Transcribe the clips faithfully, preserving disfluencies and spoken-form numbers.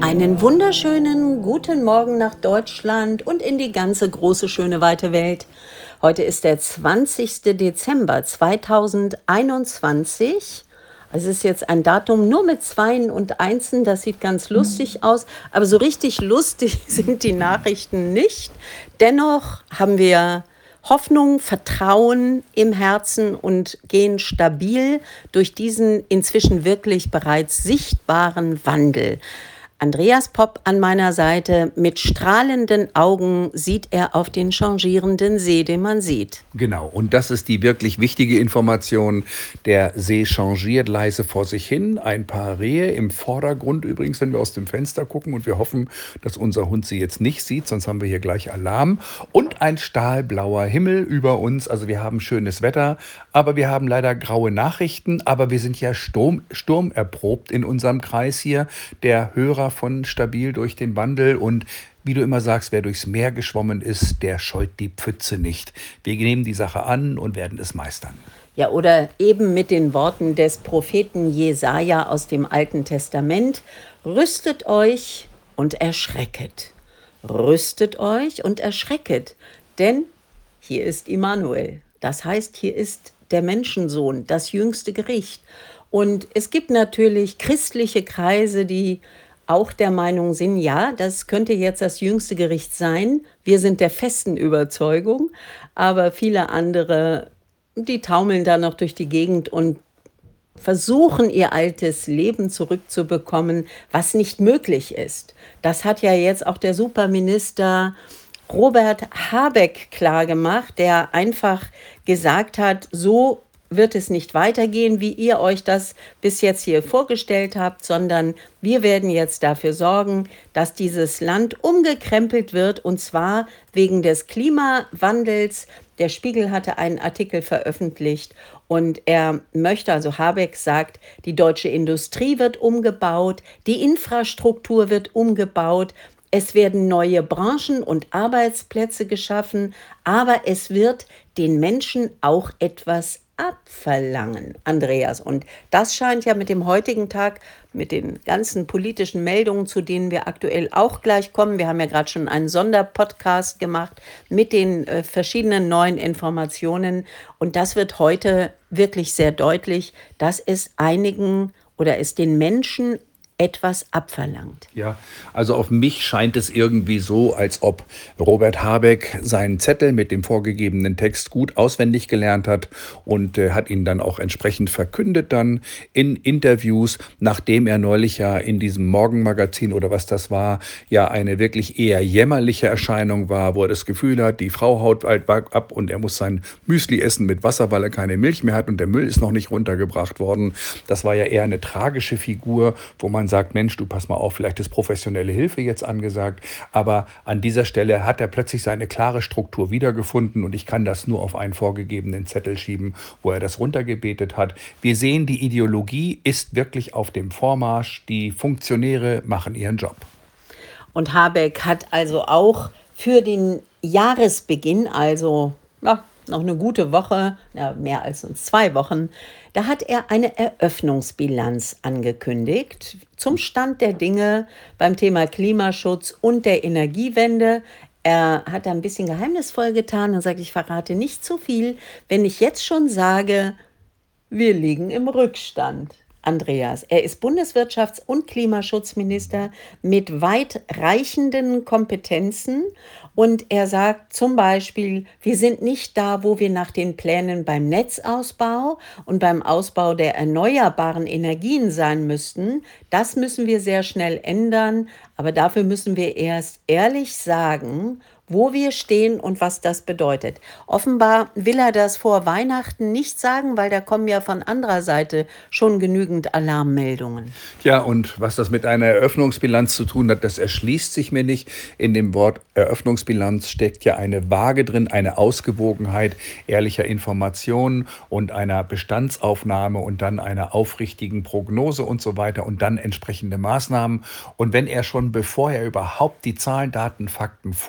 Einen wunderschönen guten Morgen nach Deutschland und in die ganze große, schöne, weite Welt. Heute ist der zwanzigste Dezember zweitausendeinundzwanzig. Es ist jetzt ein Datum nur mit Zweien und Einsen, das sieht ganz lustig aus, aber so richtig lustig sind die Nachrichten nicht. Dennoch haben wir Hoffnung, Vertrauen im Herzen und gehen stabil durch diesen inzwischen wirklich bereits sichtbaren Wandel. Andreas Popp an meiner Seite, mit strahlenden Augen sieht er auf den changierenden See, den man sieht. Genau, und das ist die wirklich wichtige Information. Der See changiert leise vor sich hin. Ein paar Rehe im Vordergrund übrigens, wenn wir aus dem Fenster gucken. Und wir hoffen, dass unser Hund sie jetzt nicht sieht, sonst haben wir hier gleich Alarm. Und ein stahlblauer Himmel über uns. Also wir haben schönes Wetter, aber wir haben leider graue Nachrichten. Aber wir sind ja Sturm, sturmerprobt in unserem Kreis hier. Der Hörer von Stabil durch den Wandel, und wie du immer sagst, wer durchs Meer geschwommen ist, der scheut die Pfütze nicht. Wir nehmen die Sache an und werden es meistern. Ja, oder eben mit den Worten des Propheten Jesaja aus dem Alten Testament: Rüstet euch und erschrecket. Rüstet euch und erschrecket, denn hier ist Immanuel. Das heißt, hier ist der Menschensohn, das jüngste Gericht. Und es gibt natürlich christliche Kreise, die auch der Meinung sind, ja, das könnte jetzt das jüngste Gericht sein. Wir sind der festen Überzeugung, aber viele andere, die taumeln da noch durch die Gegend und versuchen, ihr altes Leben zurückzubekommen, was nicht möglich ist. Das hat ja jetzt auch der Superminister Robert Habeck klargemacht, der einfach gesagt hat, so wird es nicht weitergehen, wie ihr euch das bis jetzt hier vorgestellt habt, sondern wir werden jetzt dafür sorgen, dass dieses Land umgekrempelt wird, und zwar wegen des Klimawandels. Der Spiegel hatte einen Artikel veröffentlicht und er möchte, also Habeck sagt, die deutsche Industrie wird umgebaut, die Infrastruktur wird umgebaut, es werden neue Branchen und Arbeitsplätze geschaffen, aber es wird den Menschen auch etwas abverlangen, Andreas. Und das scheint ja mit dem heutigen Tag, mit den ganzen politischen Meldungen, zu denen wir aktuell auch gleich kommen. Wir haben ja gerade schon einen Sonderpodcast gemacht mit den äh, verschiedenen neuen Informationen. Und das wird heute wirklich sehr deutlich, dass es einigen oder es den Menschen etwas abverlangt. Ja, also auf mich scheint es irgendwie so, als ob Robert Habeck seinen Zettel mit dem vorgegebenen Text gut auswendig gelernt hat und äh, hat ihn dann auch entsprechend verkündet dann in Interviews, nachdem er neulich ja in diesem Morgenmagazin oder was das war, ja eine wirklich eher jämmerliche Erscheinung war, wo er das Gefühl hat, die Frau haut bald ab und er muss sein Müsli essen mit Wasser, weil er keine Milch mehr hat und der Müll ist noch nicht runtergebracht worden. Das war ja eher eine tragische Figur, wo man sagt, Mensch, du pass mal auf, vielleicht ist professionelle Hilfe jetzt angesagt. Aber an dieser Stelle hat er plötzlich seine klare Struktur wiedergefunden und ich kann das nur auf einen vorgegebenen Zettel schieben, wo er das runtergebetet hat. Wir sehen, die Ideologie ist wirklich auf dem Vormarsch. Die Funktionäre machen ihren Job. Und Habeck hat also auch für den Jahresbeginn, also ja, noch eine gute Woche, ja, mehr als uns zwei Wochen, da hat er eine Eröffnungsbilanz angekündigt zum Stand der Dinge beim Thema Klimaschutz und der Energiewende. Er hat da ein bisschen geheimnisvoll getan und sagt, ich verrate nicht zu viel, wenn ich jetzt schon sage, wir liegen im Rückstand. Andreas, er ist Bundeswirtschafts- und Klimaschutzminister mit weitreichenden Kompetenzen und er sagt zum Beispiel, wir sind nicht da, wo wir nach den Plänen beim Netzausbau und beim Ausbau der erneuerbaren Energien sein müssten. Das müssen wir sehr schnell ändern, aber dafür müssen wir erst ehrlich sagen, wo wir stehen und was das bedeutet. Offenbar will er das vor Weihnachten nicht sagen, weil da kommen ja von anderer Seite schon genügend Alarmmeldungen. Ja, und was das mit einer Eröffnungsbilanz zu tun hat, das erschließt sich mir nicht. In dem Wort Eröffnungsbilanz steckt ja eine Waage drin, eine Ausgewogenheit ehrlicher Informationen und einer Bestandsaufnahme und dann einer aufrichtigen Prognose und so weiter und dann entsprechende Maßnahmen. Und wenn er schon, bevor er überhaupt die Zahlen, Daten, Fakten vorliegen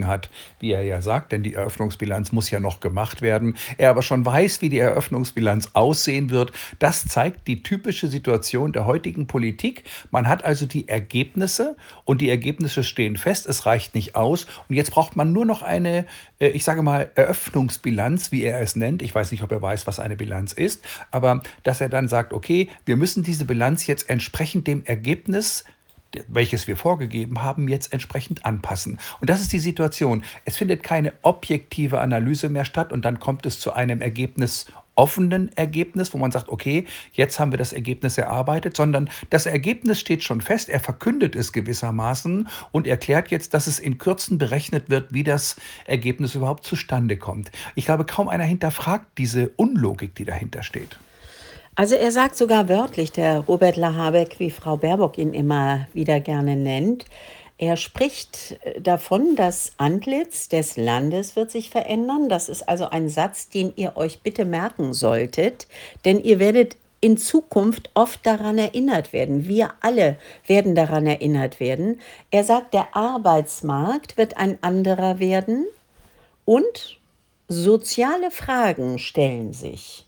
Bedenken hat, wie er ja sagt, denn die Eröffnungsbilanz muss ja noch gemacht werden. Er aber schon weiß, wie die Eröffnungsbilanz aussehen wird. Das zeigt die typische Situation der heutigen Politik. Man hat also die Ergebnisse und die Ergebnisse stehen fest. Es reicht nicht aus. Und jetzt braucht man nur noch eine, äh, ich sage mal, Eröffnungsbilanz, wie er es nennt. Ich weiß nicht, ob er weiß, was eine Bilanz ist, aber dass er dann sagt, okay, wir müssen diese Bilanz jetzt entsprechend dem Ergebnis, welches wir vorgegeben haben, jetzt entsprechend anpassen. Und das ist die Situation. Es findet keine objektive Analyse mehr statt und dann kommt es zu einem Ergebnis, offenen Ergebnis, wo man sagt, okay, jetzt haben wir das Ergebnis erarbeitet, sondern das Ergebnis steht schon fest, er verkündet es gewissermaßen und erklärt jetzt, dass es in Kürzen berechnet wird, wie das Ergebnis überhaupt zustande kommt. Ich glaube, kaum einer hinterfragt diese Unlogik, die dahinter steht. Also er sagt sogar wörtlich, der Robert Lahabeck, wie Frau Baerbock ihn immer wieder gerne nennt, er spricht äh, davon, das Antlitz des Landes wird sich verändern. Das ist also ein Satz, den ihr euch bitte merken solltet, denn ihr werdet in Zukunft oft daran erinnert werden. Wir alle werden daran erinnert werden. Er sagt, der Arbeitsmarkt wird ein anderer werden und soziale Fragen stellen sich.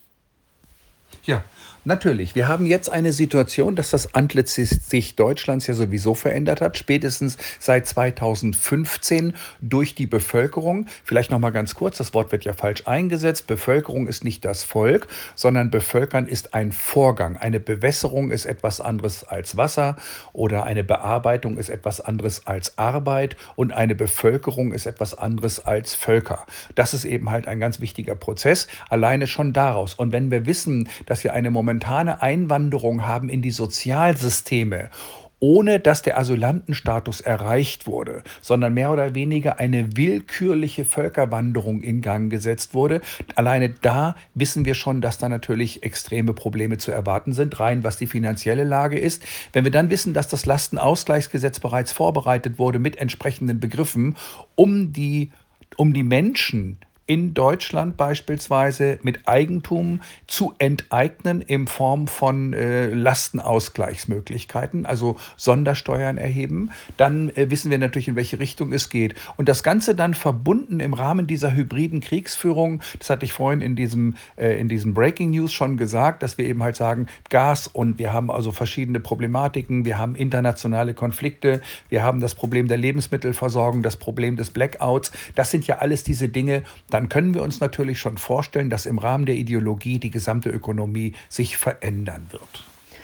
Ja, natürlich. Wir haben jetzt eine Situation, dass das Antlitz sich Deutschlands ja sowieso verändert hat, spätestens seit zweitausendfünfzehn durch die Bevölkerung. Vielleicht noch mal ganz kurz, das Wort wird ja falsch eingesetzt. Bevölkerung ist nicht das Volk, sondern Bevölkern ist ein Vorgang. Eine Bewässerung ist etwas anderes als Wasser oder eine Bearbeitung ist etwas anderes als Arbeit und eine Bevölkerung ist etwas anderes als Völker. Das ist eben halt ein ganz wichtiger Prozess, alleine schon daraus. Und wenn wir wissen, dass wir eine momentane Einwanderung haben in die Sozialsysteme, ohne dass der Asylantenstatus erreicht wurde, sondern mehr oder weniger eine willkürliche Völkerwanderung in Gang gesetzt wurde. Alleine da wissen wir schon, dass da natürlich extreme Probleme zu erwarten sind, rein was die finanzielle Lage ist. Wenn wir dann wissen, dass das Lastenausgleichsgesetz bereits vorbereitet wurde mit entsprechenden Begriffen, um die, um die Menschen in Deutschland beispielsweise mit Eigentum zu enteignen in Form von äh, Lastenausgleichsmöglichkeiten, also Sondersteuern erheben, dann äh, wissen wir natürlich, in welche Richtung es geht. Und das Ganze dann verbunden im Rahmen dieser hybriden Kriegsführung, das hatte ich vorhin in diesem, äh, in diesem Breaking News schon gesagt, dass wir eben halt sagen, Gas und wir haben also verschiedene Problematiken, wir haben internationale Konflikte, wir haben das Problem der Lebensmittelversorgung, das Problem des Blackouts, das sind ja alles diese Dinge, dann können wir uns natürlich schon vorstellen, dass im Rahmen der Ideologie die gesamte Ökonomie sich verändern wird.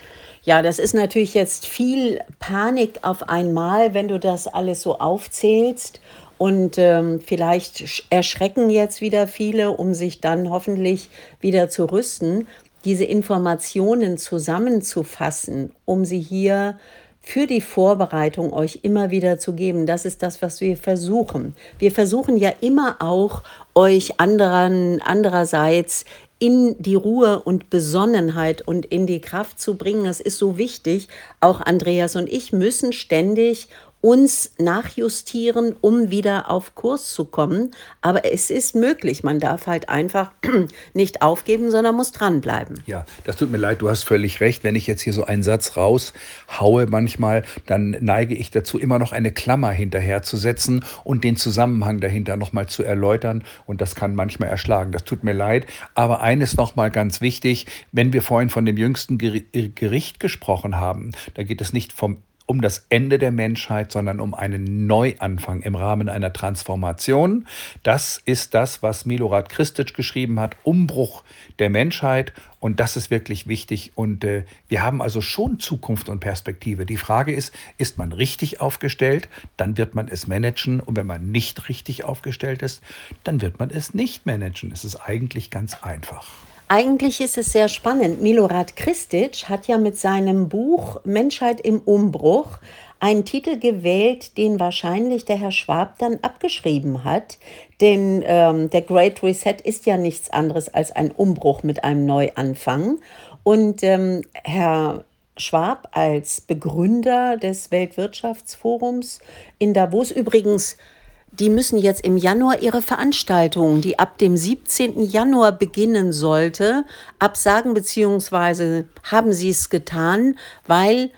Ja, das ist natürlich jetzt viel Panik auf einmal, wenn du das alles so aufzählst. Und ähm, vielleicht sch- erschrecken jetzt wieder viele, um sich dann hoffentlich wieder zu rüsten, diese Informationen zusammenzufassen, um sie hier für die Vorbereitung euch immer wieder zu geben. Das ist das, was wir versuchen. Wir versuchen ja immer auch, euch anderen, andererseits in die Ruhe und Besonnenheit und in die Kraft zu bringen. Das ist so wichtig. Auch Andreas und ich müssen ständig uns nachjustieren, um wieder auf Kurs zu kommen. Aber es ist möglich. Man darf halt einfach nicht aufgeben, sondern muss dranbleiben. Ja, das tut mir leid, du hast völlig recht. Wenn ich jetzt hier so einen Satz raushaue manchmal, dann neige ich dazu, immer noch eine Klammer hinterherzusetzen und den Zusammenhang dahinter nochmal zu erläutern. Und das kann manchmal erschlagen. Das tut mir leid. Aber eines nochmal ganz wichtig, wenn wir vorhin von dem jüngsten Geri- Gericht gesprochen haben, da geht es nicht vom um das Ende der Menschheit, sondern um einen Neuanfang im Rahmen einer Transformation. Das ist das, was Milorad Kristic geschrieben hat, Umbruch der Menschheit. Und das ist wirklich wichtig. Und äh, wir haben also schon Zukunft und Perspektive. Die Frage ist, ist man richtig aufgestellt? Dann wird man es managen. Und wenn man nicht richtig aufgestellt ist, dann wird man es nicht managen. Es ist eigentlich ganz einfach. Eigentlich ist es sehr spannend. Milorad Kristic hat ja mit seinem Buch Menschheit im Umbruch einen Titel gewählt, den wahrscheinlich der Herr Schwab dann abgeschrieben hat. Denn ähm, der Great Reset ist ja nichts anderes als ein Umbruch mit einem Neuanfang. Und ähm, Herr Schwab als Begründer des Weltwirtschaftsforums in Davos übrigens, die müssen jetzt im Januar ihre Veranstaltung, die ab dem siebzehnten Januar beginnen sollte, absagen, beziehungsweise haben sie es getan, weil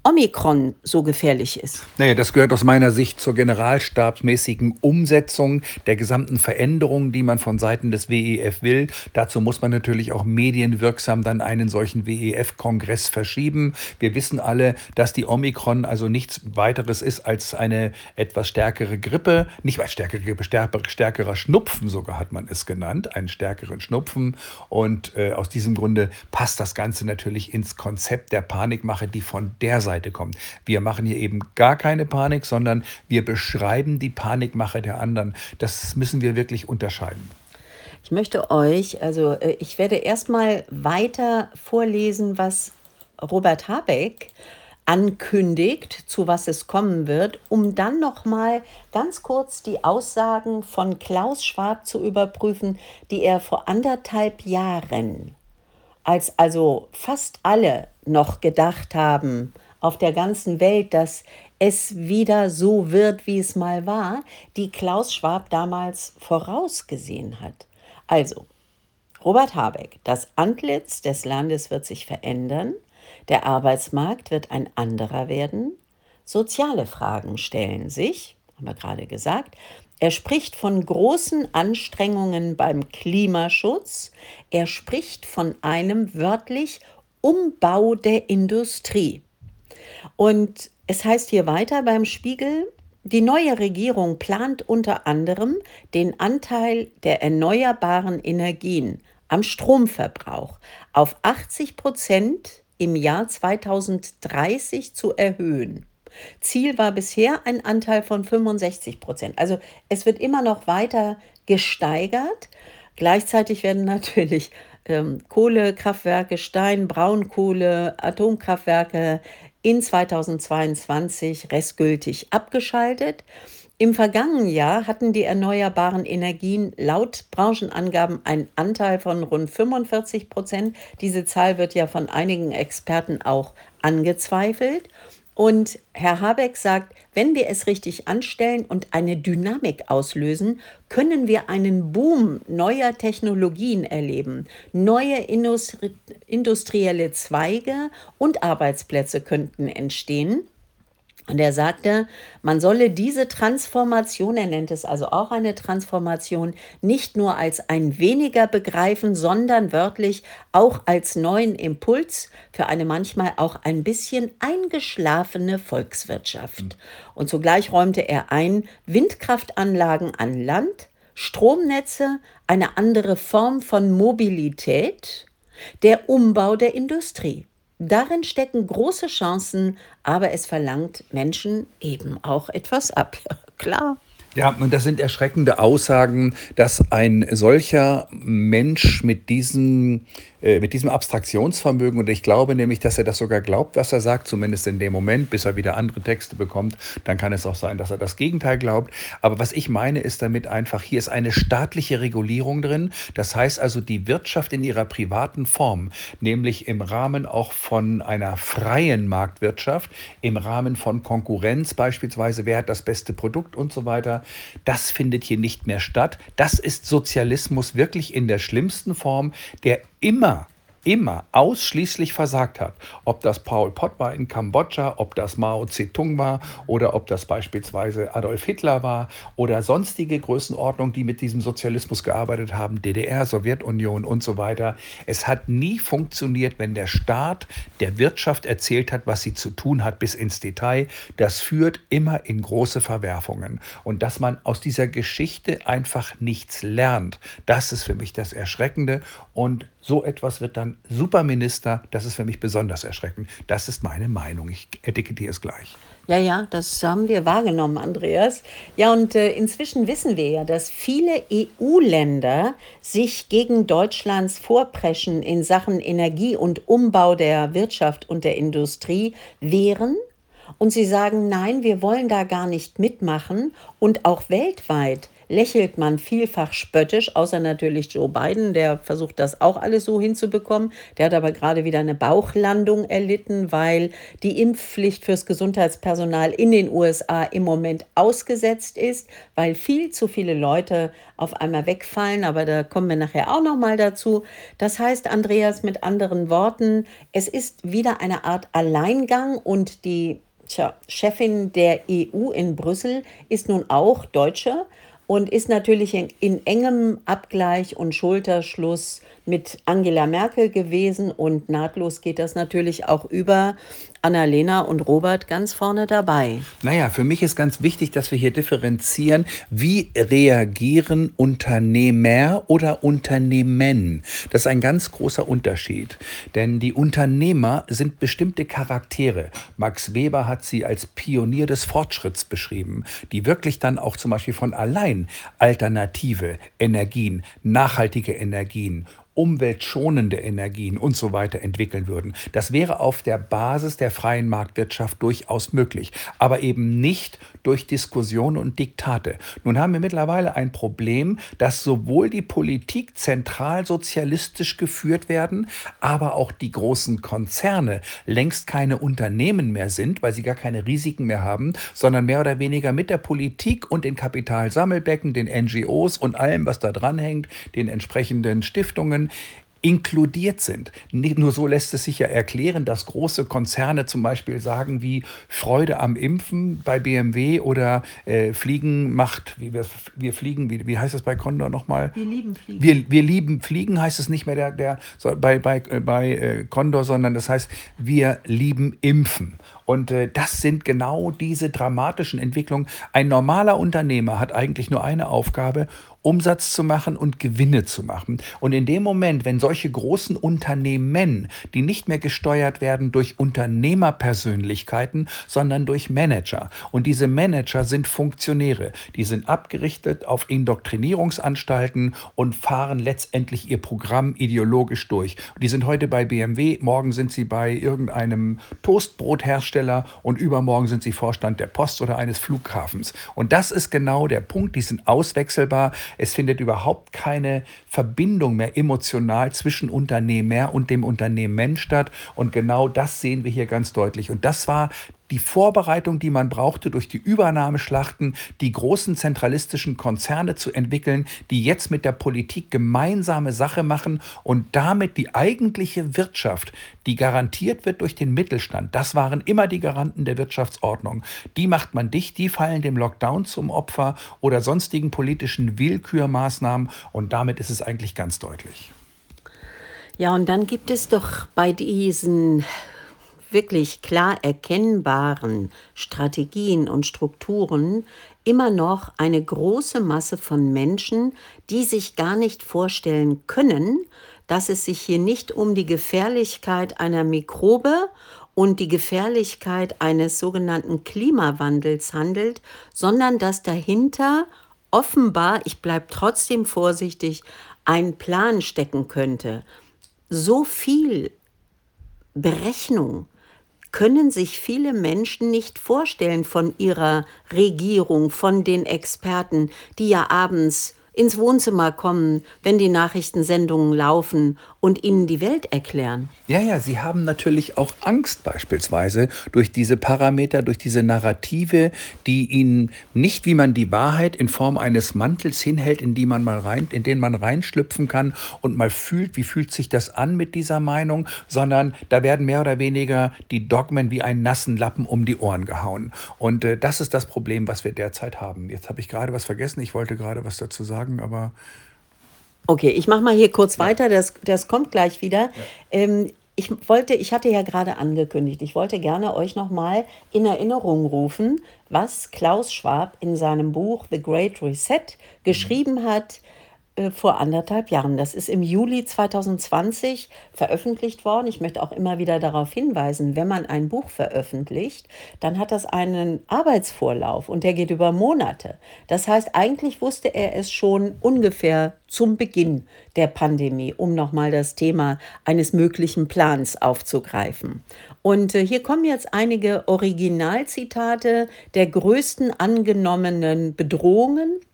Omikron so gefährlich ist. Naja, das gehört aus meiner Sicht zur generalstabsmäßigen Umsetzung der gesamten Veränderungen, die man von Seiten des W E F will. Dazu muss man natürlich auch medienwirksam dann einen solchen W E F-Kongress verschieben. Wir wissen alle, dass die Omikron also nichts weiteres ist als eine etwas stärkere Grippe, nicht als stärkere Grippe, stärker, stärkerer Schnupfen sogar hat man es genannt, einen stärkeren Schnupfen. Und äh, aus diesem Grunde passt das Ganze natürlich ins Konzept der Panikmache, die von der Seite kommt. Wir machen hier eben gar keine Panik, sondern wir beschreiben die Panikmache der anderen. Das müssen wir wirklich unterscheiden. Ich möchte euch, also äh, ich werde erstmal weiter vorlesen, was Robert Habeck ankündigt, zu was es kommen wird, um dann nochmal ganz kurz die Aussagen von Klaus Schwab zu überprüfen, die er vor anderthalb Jahren, als also fast alle noch gedacht haben auf der ganzen Welt, dass es wieder so wird, wie es mal war, die Klaus Schwab damals vorausgesehen hat. Also, Robert Habeck, das Antlitz des Landes wird sich verändern, der Arbeitsmarkt wird ein anderer werden, soziale Fragen stellen sich, haben wir gerade gesagt. Er spricht von großen Anstrengungen beim Klimaschutz. Er spricht von einem wörtlich Umbau der Industrie. Und es heißt hier weiter beim Spiegel, die neue Regierung plant unter anderem den Anteil der erneuerbaren Energien am Stromverbrauch auf achtzig Prozent im Jahr zweitausenddreißig zu erhöhen. Ziel war bisher ein Anteil von fünfundsechzig Prozent. Also es wird immer noch weiter gesteigert. Gleichzeitig werden natürlich ähm, Kohlekraftwerke, Stein, Braunkohle, Atomkraftwerke in zweitausendzweiundzwanzig restgültig abgeschaltet. Im vergangenen Jahr hatten die erneuerbaren Energien laut Branchenangaben einen Anteil von rund fünfundvierzig Prozent. Diese Zahl wird ja von einigen Experten auch angezweifelt. Und Herr Habeck sagt, wenn wir es richtig anstellen und eine Dynamik auslösen, können wir einen Boom neuer Technologien erleben. Neue Industri- industrielle Zweige und Arbeitsplätze könnten entstehen. Und er sagte, man solle diese Transformation, er nennt es also auch eine Transformation, nicht nur als ein Weniger begreifen, sondern wörtlich auch als neuen Impuls für eine manchmal auch ein bisschen eingeschlafene Volkswirtschaft. Und zugleich räumte er ein, Windkraftanlagen an Land, Stromnetze, eine andere Form von Mobilität, der Umbau der Industrie. Darin stecken große Chancen, aber es verlangt Menschen eben auch etwas ab. Ja, klar. Ja, und das sind erschreckende Aussagen, dass ein solcher Mensch mit diesem, äh, mit diesem Abstraktionsvermögen, und ich glaube nämlich, dass er das sogar glaubt, was er sagt, zumindest in dem Moment, bis er wieder andere Texte bekommt, dann kann es auch sein, dass er das Gegenteil glaubt. Aber was ich meine, ist damit einfach, hier ist eine staatliche Regulierung drin. Das heißt also, die Wirtschaft in ihrer privaten Form, nämlich im Rahmen auch von einer freien Marktwirtschaft, im Rahmen von Konkurrenz beispielsweise, wer hat das beste Produkt und so weiter, das findet hier nicht mehr statt. Das ist Sozialismus wirklich in der schlimmsten Form, der immer, immer ausschließlich versagt hat. Ob das Pol Pot war in Kambodscha, ob das Mao Zedong war oder ob das beispielsweise Adolf Hitler war oder sonstige Größenordnungen, die mit diesem Sozialismus gearbeitet haben, D D R, Sowjetunion und so weiter. Es hat nie funktioniert, wenn der Staat der Wirtschaft erzählt hat, was sie zu tun hat, bis ins Detail. Das führt immer in große Verwerfungen. Und dass man aus dieser Geschichte einfach nichts lernt, das ist für mich das Erschreckende. Und so etwas wird dann Superminister. Das ist für mich besonders erschreckend. Das ist meine Meinung. Ich etikettiere es gleich. Ja, ja, das haben wir wahrgenommen, Andreas. Ja, und äh, inzwischen wissen wir ja, dass viele E U-Länder sich gegen Deutschlands Vorpreschen in Sachen Energie und Umbau der Wirtschaft und der Industrie wehren. Und sie sagen, nein, wir wollen da gar nicht mitmachen. Und auch weltweit lächelt man vielfach spöttisch, außer natürlich Joe Biden, der versucht das auch alles so hinzubekommen. Der hat aber gerade wieder eine Bauchlandung erlitten, weil die Impfpflicht fürs Gesundheitspersonal in den U S A im Moment ausgesetzt ist, weil viel zu viele Leute auf einmal wegfallen. Aber da kommen wir nachher auch noch mal dazu. Das heißt, Andreas, mit anderen Worten, es ist wieder eine Art Alleingang und die tja, Chefin der E U in Brüssel ist nun auch Deutsche und ist natürlich in, in engem Abgleich und Schulterschluss mit Angela Merkel gewesen und nahtlos geht das natürlich auch über. Annalena und Robert ganz vorne dabei. Naja, für mich ist ganz wichtig, dass wir hier differenzieren, wie reagieren Unternehmer oder Unternehmen. Das ist ein ganz großer Unterschied, denn die Unternehmer sind bestimmte Charaktere. Max Weber hat sie als Pionier des Fortschritts beschrieben, die wirklich dann auch zum Beispiel von allein alternative Energien, nachhaltige Energien, umweltschonende Energien und so weiter entwickeln würden. Das wäre auf der Basis der freien Marktwirtschaft durchaus möglich, aber eben nicht durch Diskussionen und Diktate. Nun haben wir mittlerweile ein Problem, dass sowohl die Politik zentral sozialistisch geführt werden, aber auch die großen Konzerne längst keine Unternehmen mehr sind, weil sie gar keine Risiken mehr haben, sondern mehr oder weniger mit der Politik und den Kapitalsammelbecken, den N G Os und allem, was da dranhängt, den entsprechenden Stiftungen, inkludiert sind. Nicht nur so lässt es sich ja erklären, dass große Konzerne zum Beispiel sagen wie Freude am Impfen bei B M W oder äh, Fliegen macht, wie wir, wir fliegen, wie, wie heißt das bei Condor nochmal? Wir lieben Fliegen. Wir, wir lieben Fliegen heißt es nicht mehr der, der, so, bei, bei, äh, bei äh, Condor, sondern das heißt, wir lieben Impfen. Und äh, das sind genau diese dramatischen Entwicklungen. Ein normaler Unternehmer hat eigentlich nur eine Aufgabe, Umsatz zu machen und Gewinne zu machen. Und in dem Moment, wenn solche großen Unternehmen, die nicht mehr gesteuert werden durch Unternehmerpersönlichkeiten, sondern durch Manager. Und diese Manager sind Funktionäre. Die sind abgerichtet auf Indoktrinierungsanstalten und fahren letztendlich ihr Programm ideologisch durch. Die sind heute bei B M W, morgen sind sie bei irgendeinem Toastbrothersteller und übermorgen sind sie Vorstand der Post oder eines Flughafens. Und das ist genau der Punkt. Die sind auswechselbar. Es findet überhaupt keine Verbindung mehr emotional zwischen Unternehmer und dem Unternehmen statt. Und genau das sehen wir hier ganz deutlich. Und das war die Vorbereitung, die man brauchte, durch die Übernahmeschlachten, die großen zentralistischen Konzerne zu entwickeln, die jetzt mit der Politik gemeinsame Sache machen und damit die eigentliche Wirtschaft, die garantiert wird durch den Mittelstand, das waren immer die Garanten der Wirtschaftsordnung, die macht man dicht, die fallen dem Lockdown zum Opfer oder sonstigen politischen Willkürmaßnahmen und damit ist es eigentlich ganz deutlich. Ja, und dann gibt es doch bei diesen wirklich klar erkennbaren Strategien und Strukturen immer noch eine große Masse von Menschen, die sich gar nicht vorstellen können, dass es sich hier nicht um die Gefährlichkeit einer Mikrobe und die Gefährlichkeit eines sogenannten Klimawandels handelt, sondern dass dahinter offenbar, ich bleibe trotzdem vorsichtig, ein Plan stecken könnte. So viel Berechnung können sich viele Menschen nicht vorstellen von ihrer Regierung, von den Experten, die ja abends ins Wohnzimmer kommen, wenn die Nachrichtensendungen laufen und ihnen die Welt erklären. Ja, ja, sie haben natürlich auch Angst beispielsweise durch diese Parameter, durch diese Narrative, die ihnen nicht, wie man die Wahrheit in Form eines Mantels hinhält, in die man mal rein, in den man reinschlüpfen kann und mal fühlt, wie fühlt sich das an mit dieser Meinung, sondern da werden mehr oder weniger die Dogmen wie einen nassen Lappen um die Ohren gehauen. Und äh, das ist das Problem, was wir derzeit haben. Jetzt habe ich gerade was vergessen, ich wollte gerade was dazu sagen, aber Okay, ich mache mal hier kurz weiter, das, das kommt gleich wieder. Ähm, ich wollte, ich hatte ja gerade angekündigt, ich wollte gerne euch nochmal in Erinnerung rufen, was Klaus Schwab in seinem Buch The Great Reset geschrieben hat äh, vor anderthalb Jahren. Das ist im Juli zwanzig zwanzig veröffentlicht worden. Ich möchte auch immer wieder darauf hinweisen, wenn man ein Buch veröffentlicht, dann hat das einen Arbeitsvorlauf und der geht über Monate. Das heißt, eigentlich wusste er es schon ungefähr zum Beginn der Pandemie, um nochmal das Thema eines möglichen Plans aufzugreifen. Und äh, hier kommen jetzt einige Originalzitate der größten angenommenen Bedrohungen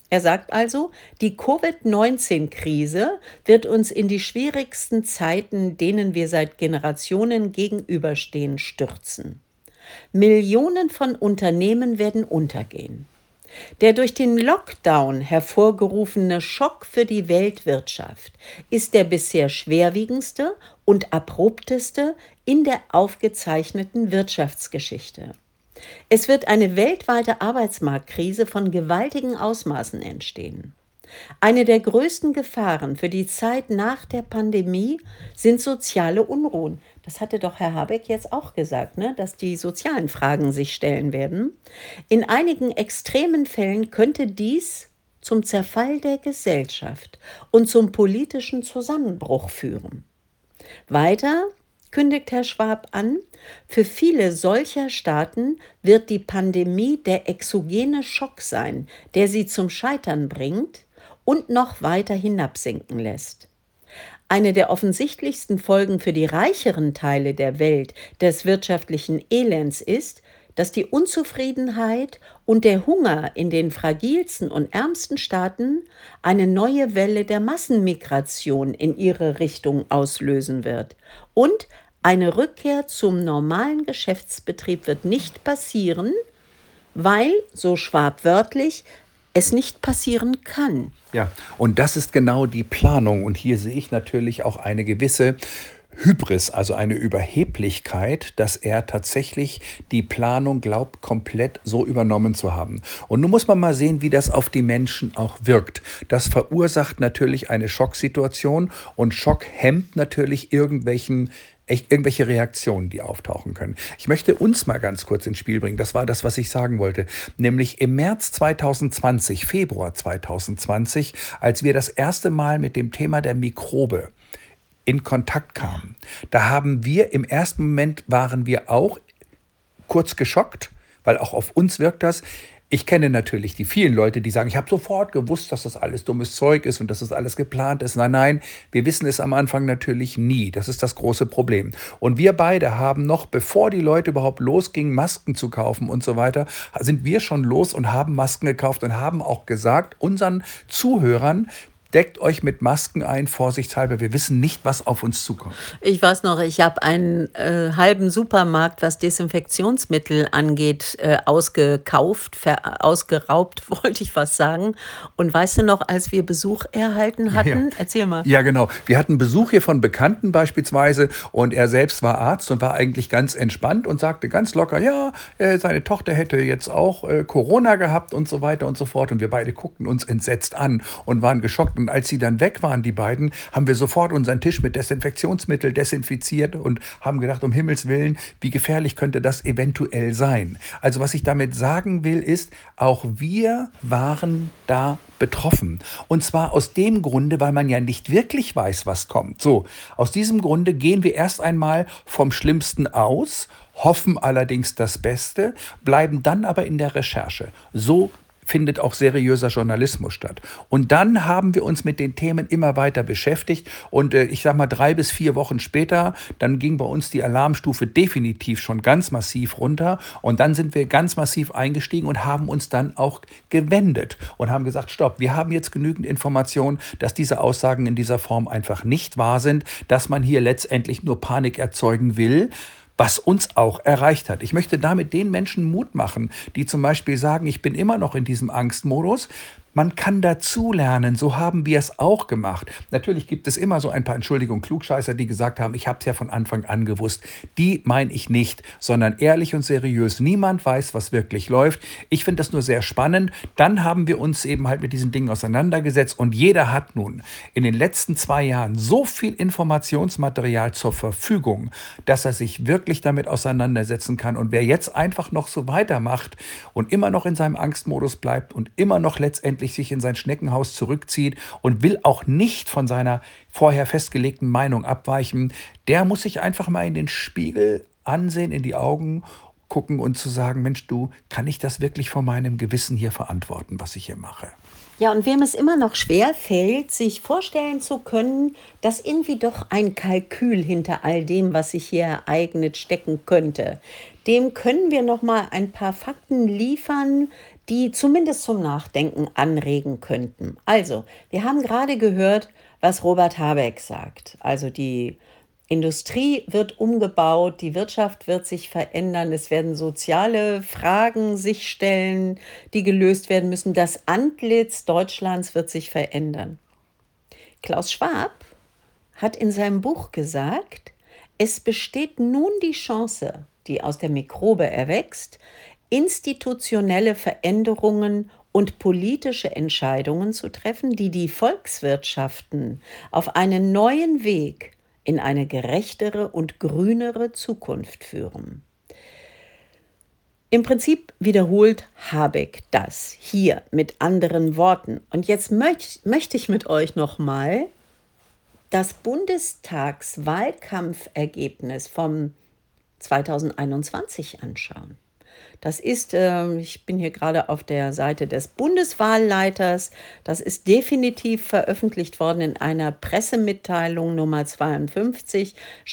Er sagt also, die Covid neunzehn Krise wird uns in die schwierigsten Zeiten, denen wir seit Generationen gegenüberstehen, stürzen. Millionen von Unternehmen werden untergehen. Der durch den Lockdown hervorgerufene Schock für die Weltwirtschaft ist der bisher schwerwiegendste und abrupteste in der aufgezeichneten Wirtschaftsgeschichte. Es wird eine weltweite Arbeitsmarktkrise von gewaltigen Ausmaßen entstehen. Eine der größten Gefahren für die Zeit nach der Pandemie sind soziale Unruhen. Das hatte doch Herr Habeck jetzt auch gesagt, ne? Dass die sozialen Fragen sich stellen werden. In einigen extremen Fällen könnte dies zum Zerfall der Gesellschaft und zum politischen Zusammenbruch führen. Weiter kündigt Herr Schwab an, für viele solcher Staaten wird die Pandemie der exogene Schock sein, der sie zum Scheitern bringt und noch weiter hinabsinken lässt. Eine der offensichtlichsten Folgen für die reicheren Teile der Welt des wirtschaftlichen Elends ist, dass die Unzufriedenheit und der Hunger in den fragilsten und ärmsten Staaten eine neue Welle der Massenmigration in ihre Richtung auslösen wird. Und eine Rückkehr zum normalen Geschäftsbetrieb wird nicht passieren, weil, so Schwab wörtlich, es nicht passieren kann. Ja, und das ist genau die Planung. Und hier sehe ich natürlich auch eine gewisse Hybris, also eine Überheblichkeit, dass er tatsächlich die Planung glaubt, komplett so übernommen zu haben. Und nun muss man mal sehen, wie das auf die Menschen auch wirkt. Das verursacht natürlich eine Schocksituation und Schock hemmt natürlich irgendwelchen echt irgendwelche Reaktionen, die auftauchen können. Ich möchte uns mal ganz kurz ins Spiel bringen. Das war das, was ich sagen wollte. Nämlich im März zwanzig zwanzig, Februar zwanzig zwanzig, als wir das erste Mal mit dem Thema der Mikrobe in Kontakt kamen. Da haben wir im ersten Moment waren wir auch kurz geschockt, weil auch auf uns wirkt das. Ich kenne natürlich die vielen Leute, die sagen, ich habe sofort gewusst, dass das alles dummes Zeug ist und dass das alles geplant ist. Nein, nein, wir wissen es am Anfang natürlich nie. Das ist das große Problem. Und wir beide haben noch, bevor die Leute überhaupt losgingen, Masken zu kaufen und so weiter, sind wir schon los und haben Masken gekauft und haben auch gesagt, unseren Zuhörern, deckt euch mit Masken ein, vorsichtshalber. Wir wissen nicht, was auf uns zukommt. Ich weiß noch, ich habe einen äh, halben Supermarkt, was Desinfektionsmittel angeht, äh, ausgekauft, ver- ausgeraubt, wollte ich was sagen. Und weißt du noch, als wir Besuch erhalten hatten? Ja. Erzähl mal. Ja, genau. Wir hatten Besuch hier von Bekannten beispielsweise und er selbst war Arzt und war eigentlich ganz entspannt und sagte ganz locker, ja, äh, seine Tochter hätte jetzt auch äh, Corona gehabt und so weiter und so fort. Und wir beide guckten uns entsetzt an und waren geschockt. Und als sie dann weg waren, die beiden, haben wir sofort unseren Tisch mit Desinfektionsmittel desinfiziert und haben gedacht, um Himmels Willen, wie gefährlich könnte das eventuell sein? Also was ich damit sagen will, ist, auch wir waren da betroffen. Und zwar aus dem Grunde, weil man ja nicht wirklich weiß, was kommt. So, aus diesem Grunde gehen wir erst einmal vom Schlimmsten aus, hoffen allerdings das Beste, bleiben dann aber in der Recherche. So findet auch seriöser Journalismus statt. Und dann haben wir uns mit den Themen immer weiter beschäftigt und äh, ich sag mal drei bis vier Wochen später, dann ging bei uns die Alarmstufe definitiv schon ganz massiv runter und dann sind wir ganz massiv eingestiegen und haben uns dann auch gewendet und haben gesagt, stopp, wir haben jetzt genügend Informationen, dass diese Aussagen in dieser Form einfach nicht wahr sind, dass man hier letztendlich nur Panik erzeugen will, was uns auch erreicht hat. Ich möchte damit den Menschen Mut machen, die zum Beispiel sagen, ich bin immer noch in diesem Angstmodus. Man kann dazulernen, so haben wir es auch gemacht. Natürlich gibt es immer so ein paar, Entschuldigung, Klugscheißer, die gesagt haben, ich habe es ja von Anfang an gewusst. Die meine ich nicht, sondern ehrlich und seriös. Niemand weiß, was wirklich läuft. Ich finde das nur sehr spannend. Dann haben wir uns eben halt mit diesen Dingen auseinandergesetzt und jeder hat nun in den letzten zwei Jahren so viel Informationsmaterial zur Verfügung, dass er sich wirklich damit auseinandersetzen kann. Und wer jetzt einfach noch so weitermacht und immer noch in seinem Angstmodus bleibt und immer noch letztendlich sich in sein Schneckenhaus zurückzieht und will auch nicht von seiner vorher festgelegten Meinung abweichen, der muss sich einfach mal in den Spiegel ansehen, in die Augen gucken und zu sagen, Mensch, du, kann ich das wirklich vor meinem Gewissen hier verantworten, was ich hier mache? Ja, und wem es immer noch schwer fällt, sich vorstellen zu können, dass irgendwie doch ein Kalkül hinter all dem, was sich hier ereignet, stecken könnte, dem können wir noch mal ein paar Fakten liefern, die zumindest zum Nachdenken anregen könnten. Also, wir haben gerade gehört, was Robert Habeck sagt. Also die Industrie wird umgebaut, die Wirtschaft wird sich verändern, es werden soziale Fragen sich stellen, die gelöst werden müssen. Das Antlitz Deutschlands wird sich verändern. Klaus Schwab hat in seinem Buch gesagt, es besteht nun die Chance, die aus der Mikrobe erwächst, institutionelle Veränderungen und politische Entscheidungen zu treffen, die die Volkswirtschaften auf einen neuen Weg in eine gerechtere und grünere Zukunft führen. Im Prinzip wiederholt Habeck das hier mit anderen Worten. Und jetzt möcht, möchte ich mit euch nochmal das Bundestagswahlkampfergebnis vom zweitausendeinundzwanzig anschauen. Das ist, äh, ich bin hier gerade auf der Seite des Bundeswahlleiters, das ist definitiv veröffentlicht worden in einer Pressemitteilung Nummer zweiundfünfzig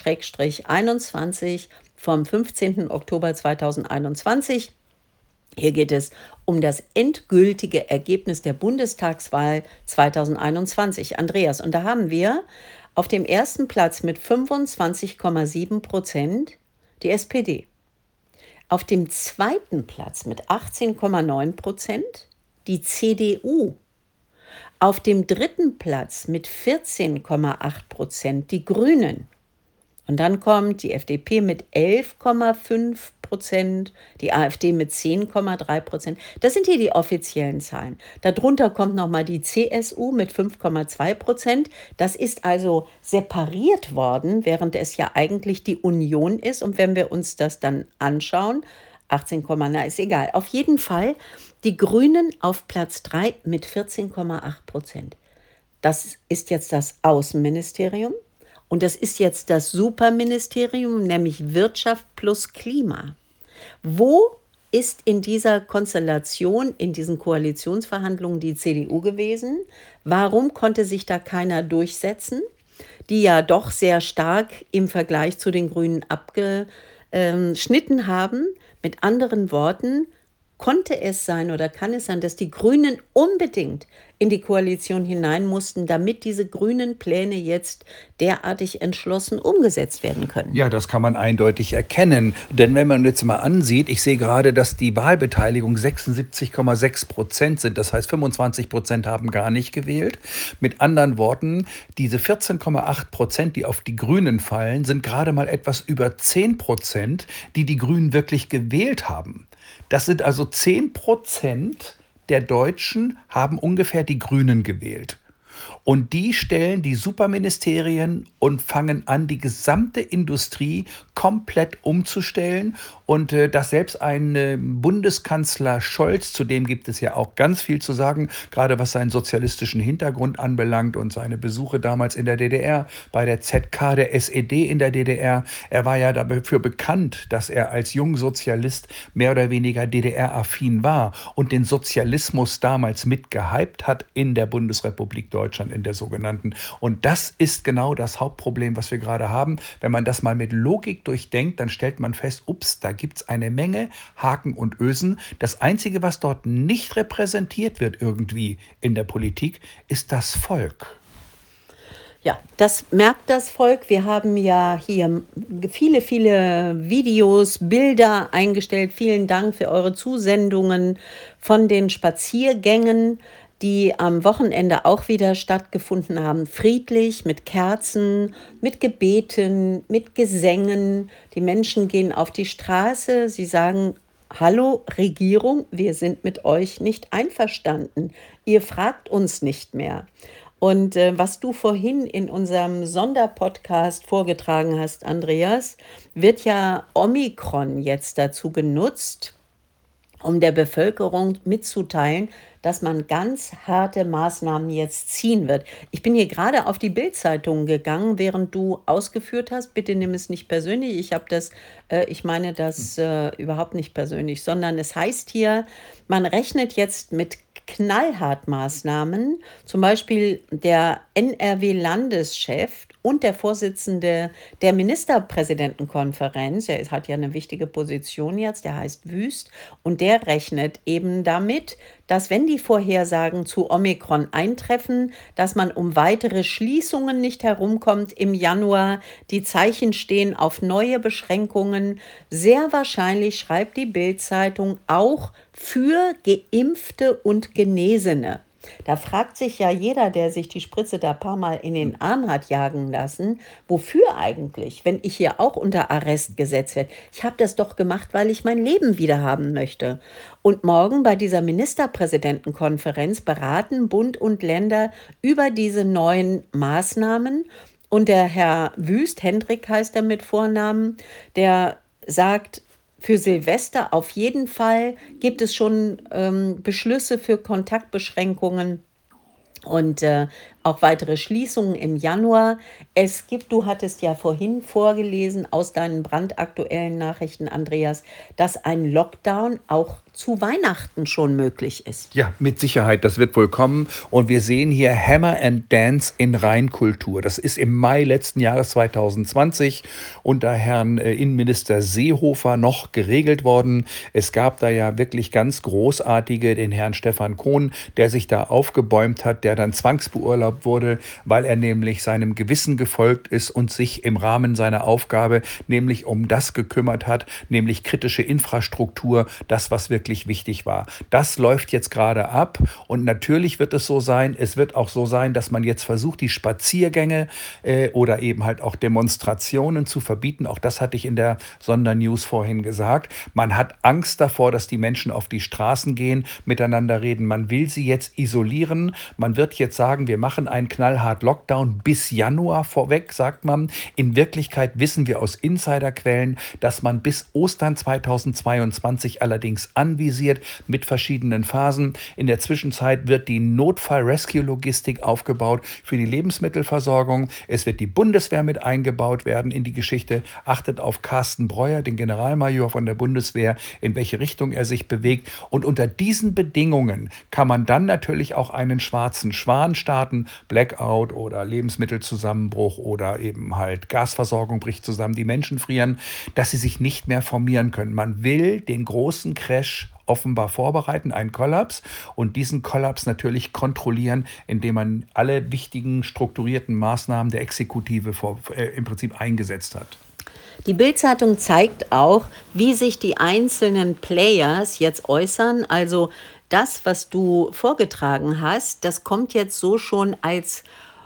einundzwanzig vom fünfzehnten Oktober zweitausendeinundzwanzig. Hier geht es um das endgültige Ergebnis der Bundestagswahl zweitausendeinundzwanzig. Andreas, und da haben wir auf dem ersten Platz mit fünfundzwanzig Komma sieben Prozent die S P D. Auf dem zweiten Platz mit achtzehn Komma neun Prozent die C D U. Auf dem dritten Platz mit vierzehn Komma acht Prozent die Grünen. Und dann kommt die F D P mit elf Komma fünf Prozent, die AfD mit zehn Komma drei Prozent. Das sind hier die offiziellen Zahlen. Darunter kommt nochmal die C S U mit fünf Komma zwei Prozent. Das ist also separiert worden, während es ja eigentlich die Union ist. Und wenn wir uns das dann anschauen, achtzehn, na ist egal. Auf jeden Fall die Grünen auf Platz drei mit vierzehn Komma acht Prozent. Das ist jetzt das Außenministerium. Und das ist jetzt das Superministerium, nämlich Wirtschaft plus Klima. Wo ist in dieser Konstellation, in diesen Koalitionsverhandlungen die C D U gewesen? Warum konnte sich da keiner durchsetzen, die ja doch sehr stark im Vergleich zu den Grünen abgeschnitten haben? Mit anderen Worten, konnte es sein oder kann es sein, dass die Grünen unbedingt in die Koalition hinein mussten, damit diese grünen Pläne jetzt derartig entschlossen umgesetzt werden können? Ja, das kann man eindeutig erkennen. Denn wenn man jetzt mal ansieht, ich sehe gerade, dass die Wahlbeteiligung sechsundsiebzig Komma sechs Prozent sind. Das heißt, fünfundzwanzig Prozent haben gar nicht gewählt. Mit anderen Worten, diese vierzehn Komma acht Prozent, die auf die Grünen fallen, sind gerade mal etwas über zehn Prozent, die die Grünen wirklich gewählt haben. Das sind also zehn Prozent der Deutschen haben ungefähr die Grünen gewählt. Und die stellen die Superministerien und fangen an, die gesamte Industrie komplett umzustellen. Und äh, dass selbst ein äh, Bundeskanzler Scholz, zu dem gibt es ja auch ganz viel zu sagen, gerade was seinen sozialistischen Hintergrund anbelangt und seine Besuche damals in der D D R, bei der Z K, der S E D in der D D R. Er war ja dafür bekannt, dass er als Jungsozialist mehr oder weniger D D R-affin war und den Sozialismus damals mitgehypt hat in der Bundesrepublik Deutschland, in der sogenannten. Und das ist genau das Hauptproblem, was wir gerade haben. Wenn man das mal mit Logik durchdenkt, dann stellt man fest, ups, da gibt es eine Menge Haken und Ösen. Das Einzige, was dort nicht repräsentiert wird irgendwie in der Politik, ist das Volk. Ja, das merkt das Volk. Wir haben ja hier viele, viele Videos, Bilder eingestellt. Vielen Dank für eure Zusendungen von den Spaziergängen, die am Wochenende auch wieder stattgefunden haben. Friedlich, mit Kerzen, mit Gebeten, mit Gesängen. Die Menschen gehen auf die Straße. Sie sagen, hallo Regierung, wir sind mit euch nicht einverstanden. Ihr fragt uns nicht mehr. Und äh, was du vorhin in unserem Sonderpodcast vorgetragen hast, Andreas, wird ja Omikron jetzt dazu genutzt, um der Bevölkerung mitzuteilen, dass man ganz harte Maßnahmen jetzt ziehen wird. Ich bin hier gerade auf die Bild-Zeitung gegangen, während du ausgeführt hast. Bitte nimm es nicht persönlich. Ich habe das, äh, ich meine das äh, überhaupt nicht persönlich, sondern es heißt hier, Man rechnet jetzt mit knallhart Maßnahmen. Zum Beispiel der N R W-Landeschef und der Vorsitzende der Ministerpräsidentenkonferenz, er hat ja eine wichtige Position jetzt, der heißt Wüst, und der rechnet eben damit, dass wenn die Vorhersagen zu Omikron eintreffen, dass man um weitere Schließungen nicht herumkommt im Januar. Die Zeichen stehen auf neue Beschränkungen. Sehr wahrscheinlich, schreibt die Bild-Zeitung, auch für Geimpfte und Genesene. Da fragt sich ja jeder, der sich die Spritze da paar Mal in den Arm hat jagen lassen, wofür eigentlich, wenn ich hier auch unter Arrest gesetzt werde? Ich habe das doch gemacht, weil ich mein Leben wieder haben möchte. Und morgen bei dieser Ministerpräsidentenkonferenz beraten Bund und Länder über diese neuen Maßnahmen. Und der Herr Wüst, Hendrik heißt er mit Vornamen, der sagt, für Silvester auf jeden Fall gibt es schon ähm, Beschlüsse für Kontaktbeschränkungen und äh, auch weitere Schließungen im Januar. Es gibt, du hattest ja vorhin vorgelesen aus deinen brandaktuellen Nachrichten, Andreas, dass ein Lockdown auch zu Weihnachten schon möglich ist. Ja, mit Sicherheit, das wird wohl kommen. Und wir sehen hier Hammer and Dance in Rheinkultur. Das ist im Mai letzten Jahres zwanzig zwanzig unter Herrn äh, Innenminister Seehofer noch geregelt worden. Es gab da ja wirklich ganz großartige, den Herrn Stefan Kohn, der sich da aufgebäumt hat, der dann zwangsbeurlaubt wurde, weil er nämlich seinem Gewissen gefolgt ist und sich im Rahmen seiner Aufgabe nämlich um das gekümmert hat, nämlich kritische Infrastruktur, das, was wirklich wichtig war. Das läuft jetzt gerade ab und natürlich wird es so sein, es wird auch so sein, dass man jetzt versucht, die Spaziergänge äh, oder eben halt auch Demonstrationen zu verbieten. Auch das hatte ich in der Sondernews vorhin gesagt. Man hat Angst davor, dass die Menschen auf die Straßen gehen, miteinander reden. Man will sie jetzt isolieren. Man wird jetzt sagen, wir machen einen knallhart Lockdown bis Januar vorweg, sagt man. In Wirklichkeit wissen wir aus Insiderquellen, dass man bis Ostern zweitausendzweiundzwanzig allerdings anvisiert mit verschiedenen Phasen. In der Zwischenzeit wird die Notfall-Rescue-Logistik aufgebaut für die Lebensmittelversorgung. Es wird die Bundeswehr mit eingebaut werden in die Geschichte. Achtet auf Carsten Breuer, den Generalmajor von der Bundeswehr, in welche Richtung er sich bewegt. Und unter diesen Bedingungen kann man dann natürlich auch einen schwarzen Schwan starten, Blackout oder Lebensmittelzusammenbruch oder eben halt Gasversorgung bricht zusammen, die Menschen frieren, dass sie sich nicht mehr formieren können. Man will den großen Crash offenbar vorbereiten, einen Kollaps, und diesen Kollaps natürlich kontrollieren, indem man alle wichtigen strukturierten Maßnahmen der Exekutive vor, äh, im Prinzip eingesetzt hat. Die Bild-Zeitung zeigt auch, wie sich die einzelnen Players jetzt äußern. Also das, was du vorgetragen hast, das kommt jetzt so schon als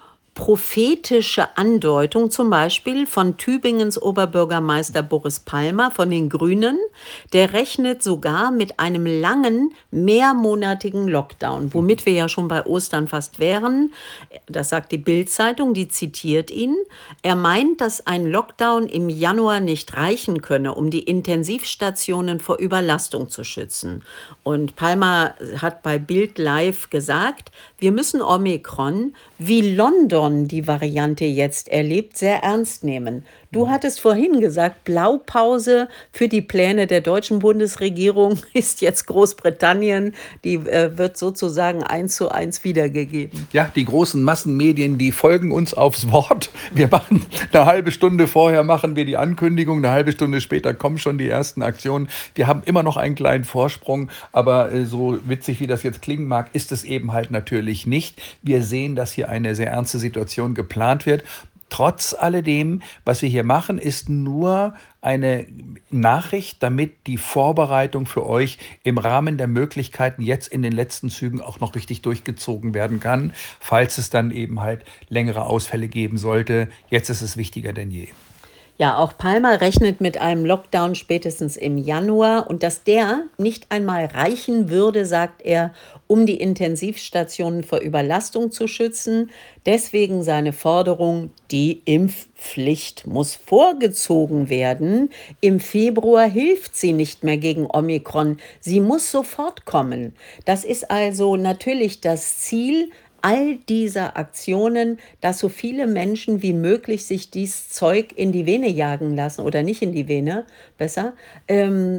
prophetische Andeutung, zum Beispiel von Tübingens Oberbürgermeister Boris Palmer von den Grünen. Der rechnet sogar mit einem langen, mehrmonatigen Lockdown, womit wir ja schon bei Ostern fast wären. Das sagt die Bild-Zeitung, die zitiert ihn. Er meint, dass ein Lockdown im Januar nicht reichen könne, um die Intensivstationen vor Überlastung zu schützen. Und Palmer hat bei Bild Live gesagt, wir müssen Omikron, wie London die Variante jetzt erlebt, sehr ernst nehmen. Du hattest vorhin gesagt, Blaupause für die Pläne der deutschen Bundesregierung ist jetzt Großbritannien. Die äh, wird sozusagen eins zu eins wiedergegeben. Ja, die großen Massenmedien, die folgen uns aufs Wort. Wir machen eine halbe Stunde vorher machen wir die Ankündigung, eine halbe Stunde später kommen schon die ersten Aktionen. Wir haben immer noch einen kleinen Vorsprung, aber äh, so witzig wie das jetzt klingen mag, ist es eben halt natürlich nicht. Wir sehen, dass hier eine sehr ernste Situation geplant wird. Trotz alledem, was wir hier machen, ist nur eine Nachricht, damit die Vorbereitung für euch im Rahmen der Möglichkeiten jetzt in den letzten Zügen auch noch richtig durchgezogen werden kann, falls es dann eben halt längere Ausfälle geben sollte. Jetzt ist es wichtiger denn je. Ja, auch Palmer rechnet mit einem Lockdown spätestens im Januar und dass der nicht einmal reichen würde, sagt er, um die Intensivstationen vor Überlastung zu schützen. Deswegen seine Forderung, die Impfpflicht muss vorgezogen werden. Im Februar hilft sie nicht mehr gegen Omikron. Sie muss sofort kommen. Das ist also natürlich das Ziel all dieser Aktionen, dass so viele Menschen wie möglich sich dies Zeug in die Vene jagen lassen oder nicht in die Vene, besser, ähm,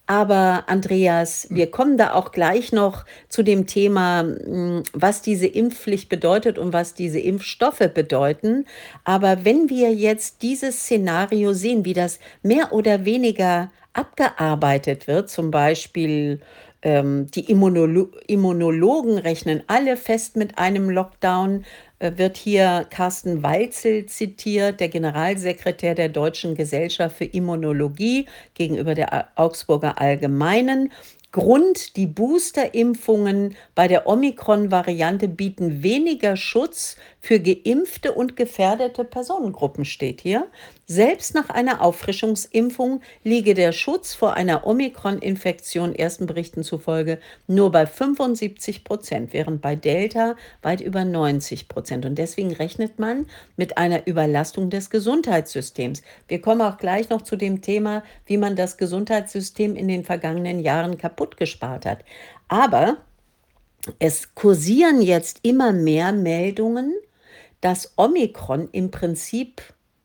Aber Andreas, wir kommen da auch gleich noch zu dem Thema, mh, was diese Impfpflicht bedeutet und was diese Impfstoffe bedeuten. Aber wenn wir jetzt dieses Szenario sehen, wie das mehr oder weniger abgearbeitet wird, zum Beispiel ähm, die Immunolo Immunologen rechnen alle fest mit einem Lockdown, äh, wird hier Carsten Weitzel zitiert, der Generalsekretär der Deutschen Gesellschaft für Immunologie gegenüber der A- Augsburger Allgemeinen. Grund, die Boosterimpfungen bei der Omikron-Variante bieten weniger Schutz für geimpfte und gefährdete Personengruppen, steht hier. Selbst nach einer Auffrischungsimpfung liege der Schutz vor einer Omikron-Infektion ersten Berichten zufolge nur bei fünfundsiebzig Prozent, während bei Delta weit über neunzig Prozent. Und deswegen rechnet man mit einer Überlastung des Gesundheitssystems. Wir kommen auch gleich noch zu dem Thema, wie man das Gesundheitssystem in den vergangenen Jahren kaputt gespart hat. Aber es kursieren jetzt immer mehr Meldungen, dass Omikron im Prinzip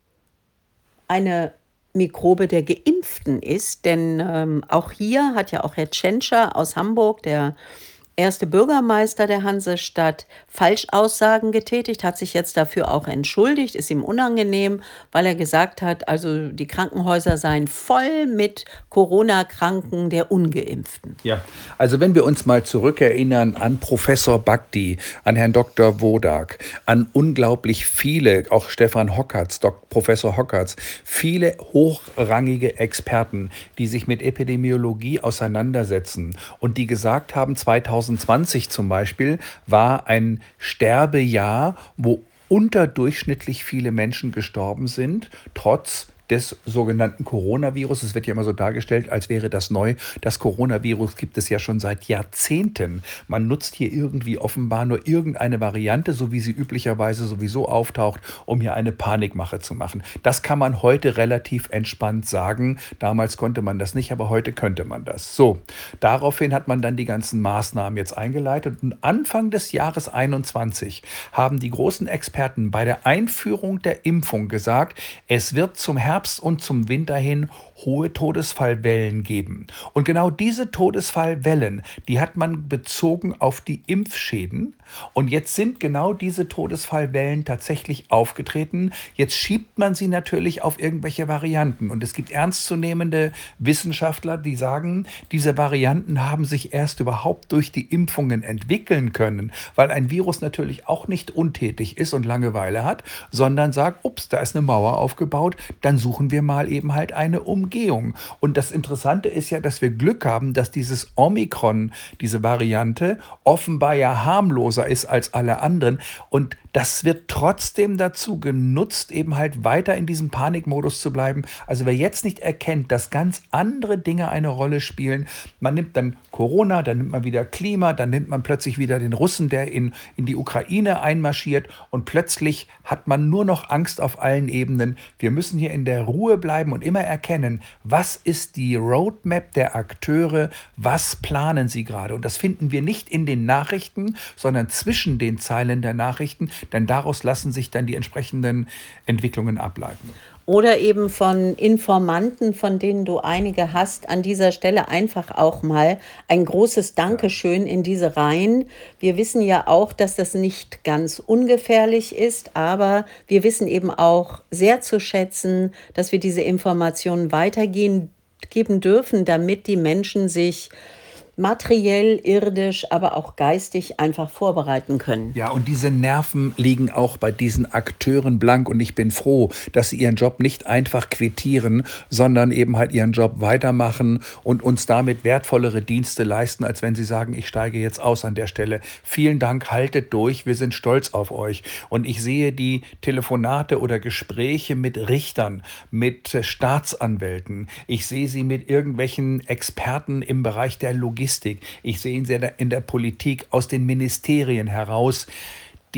eine Mikrobe der Geimpften ist, denn ähm, auch hier hat ja auch Herr Tschentscher aus Hamburg, der erste Bürgermeister der Hansestadt, Falschaussagen getätigt, hat sich jetzt dafür auch entschuldigt, ist ihm unangenehm, weil er gesagt hat, also die Krankenhäuser seien voll mit Corona-Kranken der Ungeimpften. Ja, also wenn wir uns mal zurückerinnern an Professor Bagdi, an Herrn Doktor Wodak, an unglaublich viele, auch Stefan Hockertz, Dok Professor Hockertz, viele hochrangige Experten, die sich mit Epidemiologie auseinandersetzen und die gesagt haben, zwanzig zwanzig zum Beispiel war ein Sterbejahr, wo unterdurchschnittlich viele Menschen gestorben sind, trotz des sogenannten Coronavirus. Es wird ja immer so dargestellt, als wäre das neu. Das Coronavirus gibt es ja schon seit Jahrzehnten. Man nutzt hier irgendwie offenbar nur irgendeine Variante, so wie sie üblicherweise sowieso auftaucht, um hier eine Panikmache zu machen. Das kann man heute relativ entspannt sagen. Damals konnte man das nicht, aber heute könnte man das. So, daraufhin hat man dann die ganzen Maßnahmen jetzt eingeleitet. Und Anfang des Jahres einundzwanzig haben die großen Experten bei der Einführung der Impfung gesagt, es wird zum Herbst und zum Winter hin hohe Todesfallwellen geben. Und genau diese Todesfallwellen, die hat man bezogen auf die Impfschäden. Und jetzt sind genau diese Todesfallwellen tatsächlich aufgetreten. Jetzt schiebt man sie natürlich auf irgendwelche Varianten. Und es gibt ernstzunehmende Wissenschaftler, die sagen, diese Varianten haben sich erst überhaupt durch die Impfungen entwickeln können, weil ein Virus natürlich auch nicht untätig ist und Langeweile hat, sondern sagt, ups, da ist eine Mauer aufgebaut, dann suchen wir mal eben halt eine Umgehung. Und das Interessante ist ja, dass wir Glück haben, dass dieses Omikron, diese Variante, offenbar ja harmloser ist als alle anderen. Und das wird trotzdem dazu genutzt, eben halt weiter in diesem Panikmodus zu bleiben. Also wer jetzt nicht erkennt, dass ganz andere Dinge eine Rolle spielen, man nimmt dann Corona, dann nimmt man wieder Klima, dann nimmt man plötzlich wieder den Russen, der in, in die Ukraine einmarschiert und plötzlich hat man nur noch Angst auf allen Ebenen. Wir müssen hier in der Ruhe bleiben und immer erkennen, was ist die Roadmap der Akteure, was planen sie gerade. Und das finden wir nicht in den Nachrichten, sondern zwischen den Zeilen der Nachrichten, denn daraus lassen sich dann die entsprechenden Entwicklungen ableiten. Oder eben von Informanten, von denen du einige hast, an dieser Stelle einfach auch mal ein großes Dankeschön in diese Reihen. Wir wissen ja auch, dass das nicht ganz ungefährlich ist, aber wir wissen eben auch sehr zu schätzen, dass wir diese Informationen weitergehen geben dürfen, damit die Menschen sich materiell, irdisch, aber auch geistig einfach vorbereiten können. Ja, und diese Nerven liegen auch bei diesen Akteuren blank und ich bin froh, dass sie ihren Job nicht einfach quittieren, sondern eben halt ihren Job weitermachen und uns damit wertvollere Dienste leisten, als wenn sie sagen, ich steige jetzt aus an der Stelle. Vielen Dank, haltet durch, wir sind stolz auf euch. Und ich sehe die Telefonate oder Gespräche mit Richtern, mit Staatsanwälten. Ich sehe sie mit irgendwelchen Experten im Bereich der Logistik. Ich sehe sie in der Politik, aus den Ministerien heraus. Die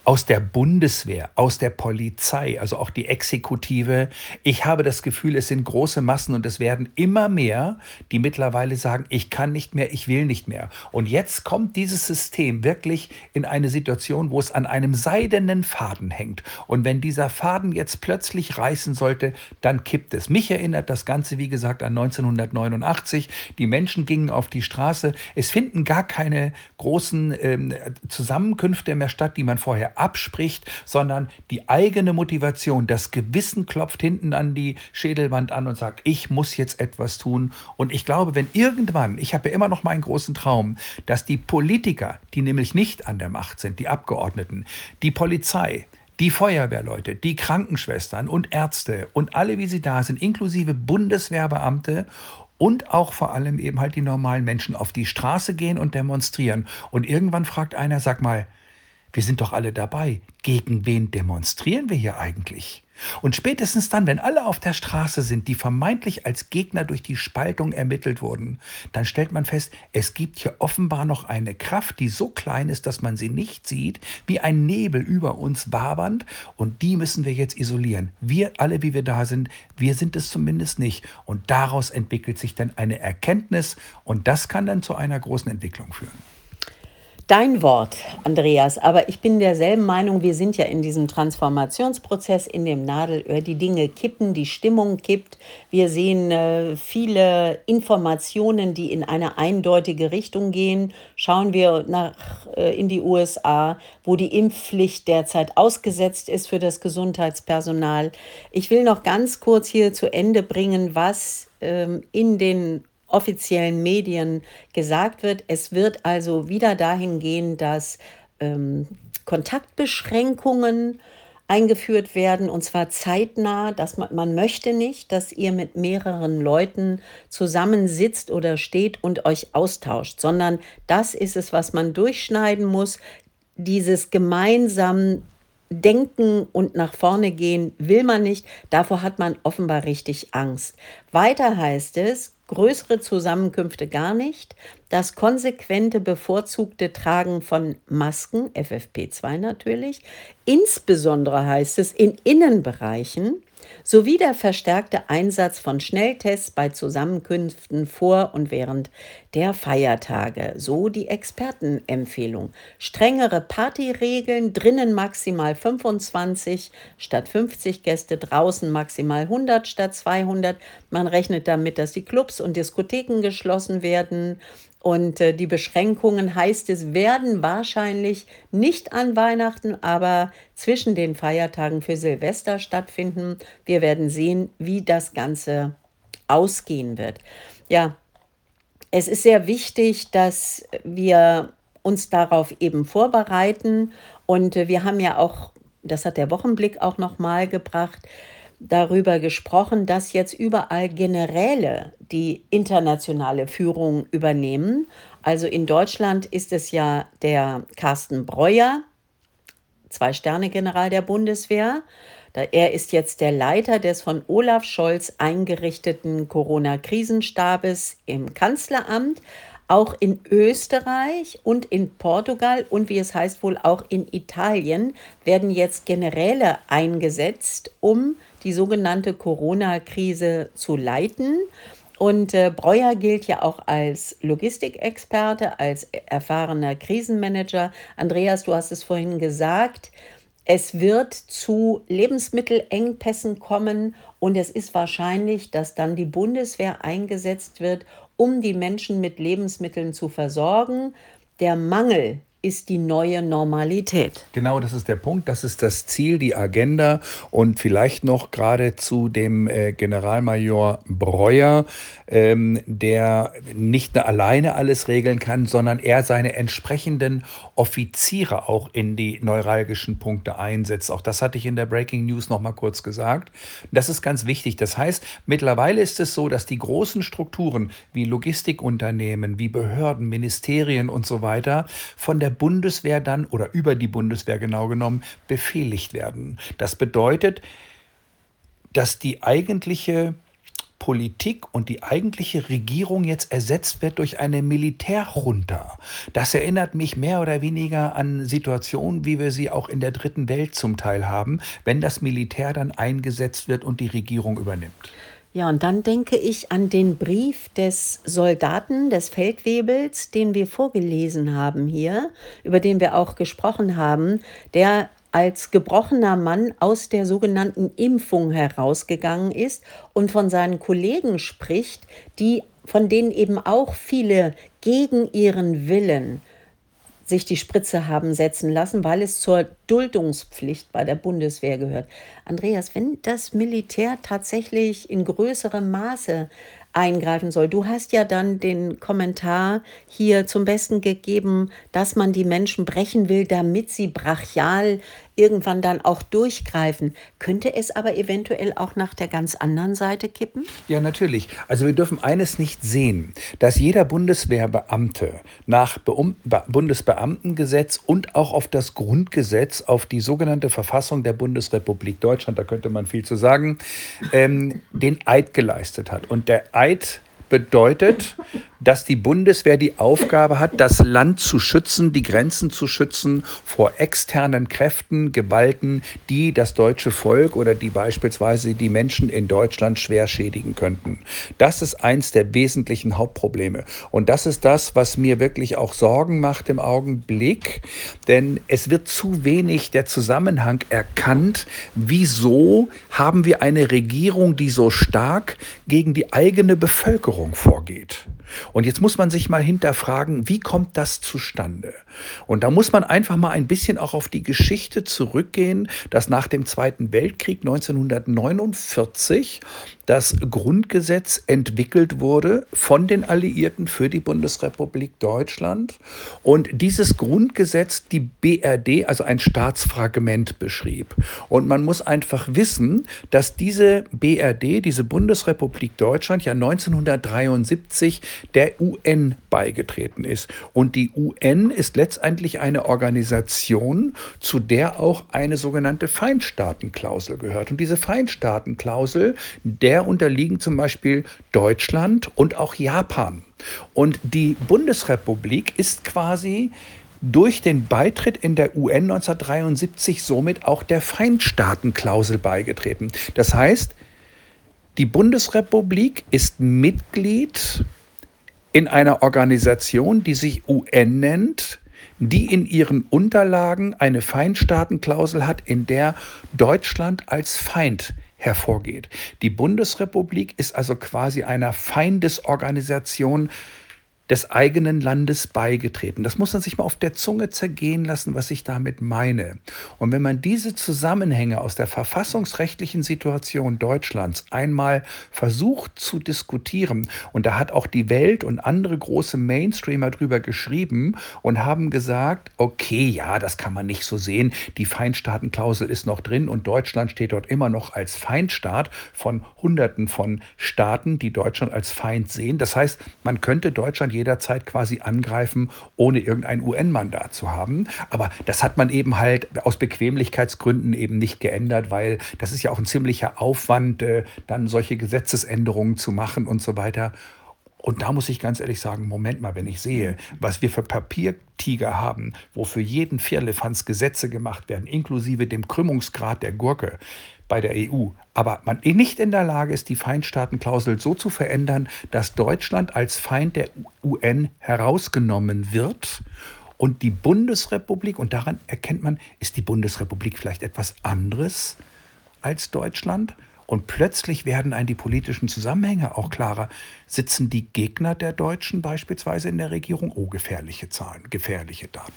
aus der Bundeswehr, aus der Polizei, also auch die Exekutive. Ich habe das Gefühl, es sind große Massen und es werden immer mehr, die mittlerweile sagen, ich kann nicht mehr, ich will nicht mehr. Und jetzt kommt dieses System wirklich in eine Situation, wo es an einem seidenen Faden hängt. Und wenn dieser Faden jetzt plötzlich reißen sollte, dann kippt es. Mich erinnert das Ganze, wie gesagt, an neunzehnhundertneunundachtzig. Die Menschen gingen auf die Straße. Es finden gar keine großen ähm, Zusammenkünfte mehr statt, die man vorher abspricht, sondern die eigene Motivation, das Gewissen klopft hinten an die Schädelwand an und sagt, ich muss jetzt etwas tun. Und ich glaube, wenn irgendwann, ich habe ja immer noch meinen großen Traum, dass die Politiker, die nämlich nicht an der Macht sind, die Abgeordneten, die Polizei, die Feuerwehrleute, die Krankenschwestern und Ärzte und alle, wie sie da sind, inklusive Bundeswehrbeamte und auch vor allem eben halt die normalen Menschen auf die Straße gehen und demonstrieren. Und irgendwann fragt einer, sag mal, wir sind doch alle dabei. Gegen wen demonstrieren wir hier eigentlich? Und spätestens dann, wenn alle auf der Straße sind, die vermeintlich als Gegner durch die Spaltung ermittelt wurden, dann stellt man fest, es gibt hier offenbar noch eine Kraft, die so klein ist, dass man sie nicht sieht, wie ein Nebel über uns wabernd. Und die müssen wir jetzt isolieren. Wir alle, wie wir da sind, wir sind es zumindest nicht. Und daraus entwickelt sich dann eine Erkenntnis und das kann dann zu einer großen Entwicklung führen. Dein Wort, Andreas, aber ich bin derselben Meinung, wir sind ja in diesem Transformationsprozess, in dem Nadelöhr. Die Dinge kippen, die Stimmung kippt. Wir sehen äh, viele Informationen, die in eine eindeutige Richtung gehen. Schauen wir nach, äh, in die U S A, wo die Impfpflicht derzeit ausgesetzt ist für das Gesundheitspersonal. Ich will noch ganz kurz hier zu Ende bringen, was ähm, in den offiziellen Medien gesagt wird. Es wird also wieder dahin gehen, dass ähm, Kontaktbeschränkungen eingeführt werden, und zwar zeitnah, dass man, man möchte nicht, dass ihr mit mehreren Leuten zusammensitzt oder steht und euch austauscht, sondern das ist es, was man durchschneiden muss. Dieses gemeinsam Denken und nach vorne gehen will man nicht. Davor hat man offenbar richtig Angst. Weiter heißt es, größere Zusammenkünfte gar nicht, das konsequente bevorzugte Tragen von Masken, F F P zwei natürlich, insbesondere heißt es in Innenbereichen, sowie der verstärkte Einsatz von Schnelltests bei Zusammenkünften vor und während der Feiertage. So die Expertenempfehlung. Strengere Partyregeln, drinnen maximal fünfundzwanzig statt fünfzig Gäste, draußen maximal hundert statt zweihundert. Man rechnet damit, dass die Clubs und Diskotheken geschlossen werden. Und äh, die Beschränkungen, heißt es, werden wahrscheinlich nicht an Weihnachten, aber zwischen den Feiertagen für Silvester stattfinden. Wir werden sehen, wie das Ganze ausgehen wird. Ja, es ist sehr wichtig, dass wir uns darauf eben vorbereiten. Und äh, wir haben ja auch, das hat der Wochenblick auch nochmal gebracht, darüber gesprochen, dass jetzt überall Generäle die internationale Führung übernehmen. Also in Deutschland ist es ja der Carsten Breuer, Zwei-Sterne-General der Bundeswehr. Er ist jetzt der Leiter des von Olaf Scholz eingerichteten Corona-Krisenstabes im Kanzleramt. Auch in Österreich und in Portugal und wie es heißt wohl auch in Italien werden jetzt Generäle eingesetzt, um die sogenannte Corona-Krise zu leiten. Und äh, Breuer gilt ja auch als Logistikexperte, als erfahrener Krisenmanager. Andreas, du hast es vorhin gesagt, es wird zu Lebensmittelengpässen kommen und es ist wahrscheinlich, dass dann die Bundeswehr eingesetzt wird, um die Menschen mit Lebensmitteln zu versorgen. Der Mangel ist die neue Normalität. Genau, das ist der Punkt, das ist das Ziel, die Agenda und vielleicht noch gerade zu dem äh, Generalmajor Breuer, ähm, der nicht nur alleine alles regeln kann, sondern er seine entsprechenden Offiziere auch in die neuralgischen Punkte einsetzt. Auch das hatte ich in der Breaking News noch mal kurz gesagt. Das ist ganz wichtig. Das heißt, mittlerweile ist es so, dass die großen Strukturen wie Logistikunternehmen, wie Behörden, Ministerien und so weiter von der Bundeswehr dann oder über die Bundeswehr genau genommen befehligt werden. Das bedeutet, dass die eigentliche Politik und die eigentliche Regierung jetzt ersetzt wird durch eine Militärjunta. Das erinnert mich mehr oder weniger an Situationen, wie wir sie auch in der Dritten Welt zum Teil haben, wenn das Militär dann eingesetzt wird und die Regierung übernimmt. Ja, und dann denke ich an den Brief des Soldaten, des Feldwebels, den wir vorgelesen haben hier, über den wir auch gesprochen haben, der als gebrochener Mann aus der sogenannten Impfung herausgegangen ist und von seinen Kollegen spricht, die, von denen eben auch viele gegen ihren Willen sich die Spritze haben setzen lassen, weil es zur Duldungspflicht bei der Bundeswehr gehört. Andreas, wenn das Militär tatsächlich in größerem Maße eingreifen soll, du hast ja dann den Kommentar hier zum Besten gegeben, dass man die Menschen brechen will, damit sie brachial irgendwann dann auch durchgreifen. Könnte es aber eventuell auch nach der ganz anderen Seite kippen? Ja, natürlich. Also wir dürfen eines nicht sehen, dass jeder Bundeswehrbeamte nach Beum Be Bundesbeamtengesetz und auch auf das Grundgesetz, auf die sogenannte Verfassung der Bundesrepublik Deutschland, da könnte man viel zu sagen, ähm, den Eid geleistet hat. Und der Eid bedeutet, dass die Bundeswehr die Aufgabe hat, das Land zu schützen, die Grenzen zu schützen vor externen Kräften, Gewalten, die das deutsche Volk oder die beispielsweise die Menschen in Deutschland schwer schädigen könnten. Das ist eins der wesentlichen Hauptprobleme. Und das ist das, was mir wirklich auch Sorgen macht im Augenblick, denn es wird zu wenig der Zusammenhang erkannt, wieso haben wir eine Regierung, die so stark gegen die eigene Bevölkerung vorgeht. Und jetzt muss man sich mal hinterfragen, wie kommt das zustande? Und da muss man einfach mal ein bisschen auch auf die Geschichte zurückgehen, dass nach dem Zweiten Weltkrieg neunzehnhundertneunundvierzig das Grundgesetz entwickelt wurde von den Alliierten für die Bundesrepublik Deutschland und dieses Grundgesetz die B R D, also ein Staatsfragment, beschrieb. Und man muss einfach wissen, dass diese B R D, diese Bundesrepublik Deutschland, ja neunzehnhundertdreiundsiebzig der U N beigetreten ist. Und die U N ist letztendlich eine Organisation, zu der auch eine sogenannte Feindstaatenklausel gehört. Und diese Feindstaatenklausel, der unterliegen zum Beispiel Deutschland und auch Japan. Und die Bundesrepublik ist quasi durch den Beitritt in der U N neunzehnhundertdreiundsiebzig somit auch der Feindstaatenklausel beigetreten. Das heißt, die Bundesrepublik ist Mitglied in einer Organisation, die sich U N nennt, die in ihren Unterlagen eine Feindstaatenklausel hat, in der Deutschland als Feind hervorgeht. Die Bundesrepublik ist also quasi einer Feindesorganisation des eigenen Landes beigetreten. Das muss man sich mal auf der Zunge zergehen lassen, was ich damit meine. Und wenn man diese Zusammenhänge aus der verfassungsrechtlichen Situation Deutschlands einmal versucht zu diskutieren, und da hat auch die Welt und andere große Mainstreamer drüber geschrieben und haben gesagt, okay, ja, das kann man nicht so sehen, die Feindstaatenklausel ist noch drin und Deutschland steht dort immer noch als Feindstaat von Hunderten von Staaten, die Deutschland als Feind sehen. Das heißt, man könnte Deutschland jederzeit quasi angreifen, ohne irgendein U N-Mandat zu haben. Aber das hat man eben halt aus Bequemlichkeitsgründen eben nicht geändert, weil das ist ja auch ein ziemlicher Aufwand, äh, dann solche Gesetzesänderungen zu machen und so weiter. Und da muss ich ganz ehrlich sagen, Moment mal, wenn ich sehe, was wir für Papiertiger haben, wo für jeden Firlefanz Gesetze gemacht werden, inklusive dem Krümmungsgrad der Gurke bei der E U, aber man nicht in der Lage ist, die Feindstaatenklausel so zu verändern, dass Deutschland als Feind der U N herausgenommen wird und die Bundesrepublik, und daran erkennt man, ist die Bundesrepublik vielleicht etwas anderes als Deutschland? Und plötzlich werden einem die politischen Zusammenhänge auch klarer. Sitzen die Gegner der Deutschen beispielsweise in der Regierung? Oh, gefährliche Zahlen, gefährliche Daten.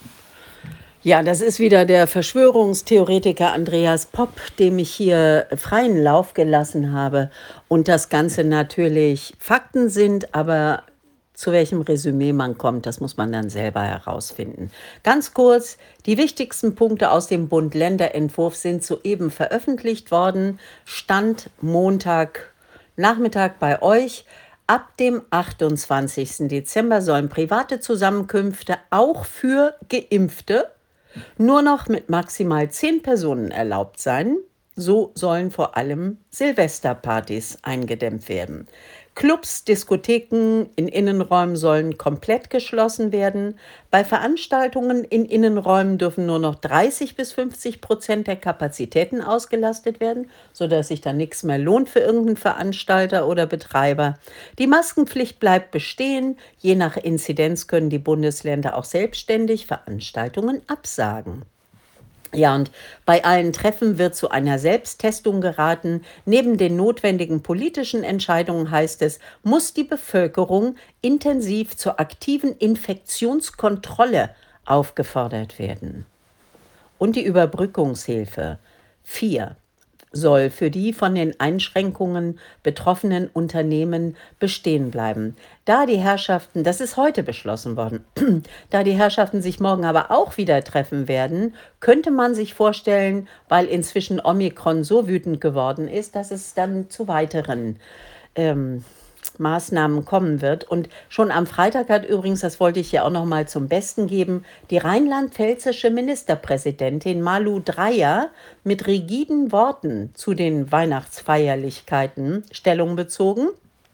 Ja, das ist wieder der Verschwörungstheoretiker Andreas Popp, dem ich hier freien Lauf gelassen habe. Und das Ganze natürlich Fakten sind, aber zu welchem Resümee man kommt, das muss man dann selber herausfinden. Ganz kurz, die wichtigsten Punkte aus dem Bund-Länder-Entwurf sind soeben veröffentlicht worden. Stand Montag Nachmittag bei euch. Ab dem achtundzwanzigsten Dezember sollen private Zusammenkünfte auch für Geimpfte nur noch mit maximal zehn Personen erlaubt sein. So sollen vor allem Silvesterpartys eingedämmt werden. Clubs, Diskotheken in Innenräumen sollen komplett geschlossen werden. Bei Veranstaltungen in Innenräumen dürfen nur noch dreißig bis fünfzig Prozent der Kapazitäten ausgelastet werden, sodass sich dann nichts mehr lohnt für irgendeinen Veranstalter oder Betreiber. Die Maskenpflicht bleibt bestehen. Je nach Inzidenz können die Bundesländer auch selbstständig Veranstaltungen absagen. Ja, und bei allen Treffen wird zu einer Selbsttestung geraten. Neben den notwendigen politischen Entscheidungen heißt es, muss die Bevölkerung intensiv zur aktiven Infektionskontrolle aufgefordert werden. Und die Überbrückungshilfe vier soll für die von den Einschränkungen betroffenen Unternehmen bestehen bleiben. Da die Herrschaften, das ist heute beschlossen worden, da die Herrschaften sich morgen aber auch wieder treffen werden, könnte man sich vorstellen, weil inzwischen Omikron so wütend geworden ist, dass es dann zu weiteren ähm, Maßnahmen kommen wird. Und schon am Freitag hat übrigens, das wollte ich ja auch noch mal zum Besten geben, die rheinland-pfälzische Ministerpräsidentin Malu Dreyer mit rigiden Worten zu den Weihnachtsfeierlichkeiten Stellung bezogen.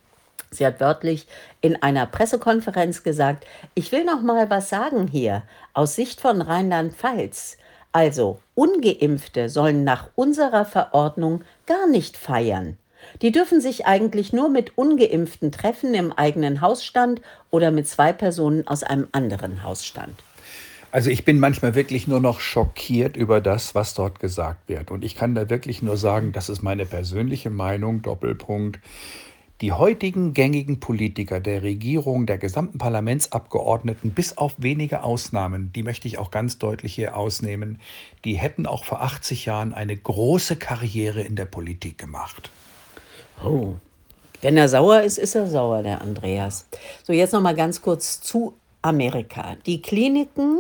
Sie hat wörtlich in einer Pressekonferenz gesagt, ich will noch mal was sagen hier aus Sicht von Rheinland-Pfalz. Also, Ungeimpfte sollen nach unserer Verordnung gar nicht feiern. Die dürfen sich eigentlich nur mit Ungeimpften treffen im eigenen Hausstand oder mit zwei Personen aus einem anderen Hausstand. Also ich bin manchmal wirklich nur noch schockiert über das, was dort gesagt wird. Und ich kann da wirklich nur sagen, das ist meine persönliche Meinung, Doppelpunkt. Die heutigen gängigen Politiker der Regierung, der gesamten Parlamentsabgeordneten, bis auf wenige Ausnahmen, die möchte ich auch ganz deutlich hier ausnehmen, die hätten auch vor achtzig Jahren eine große Karriere in der Politik gemacht. Oh, wenn er sauer ist, ist er sauer, der Andreas. So, jetzt noch mal ganz kurz zu Amerika. Die Kliniken,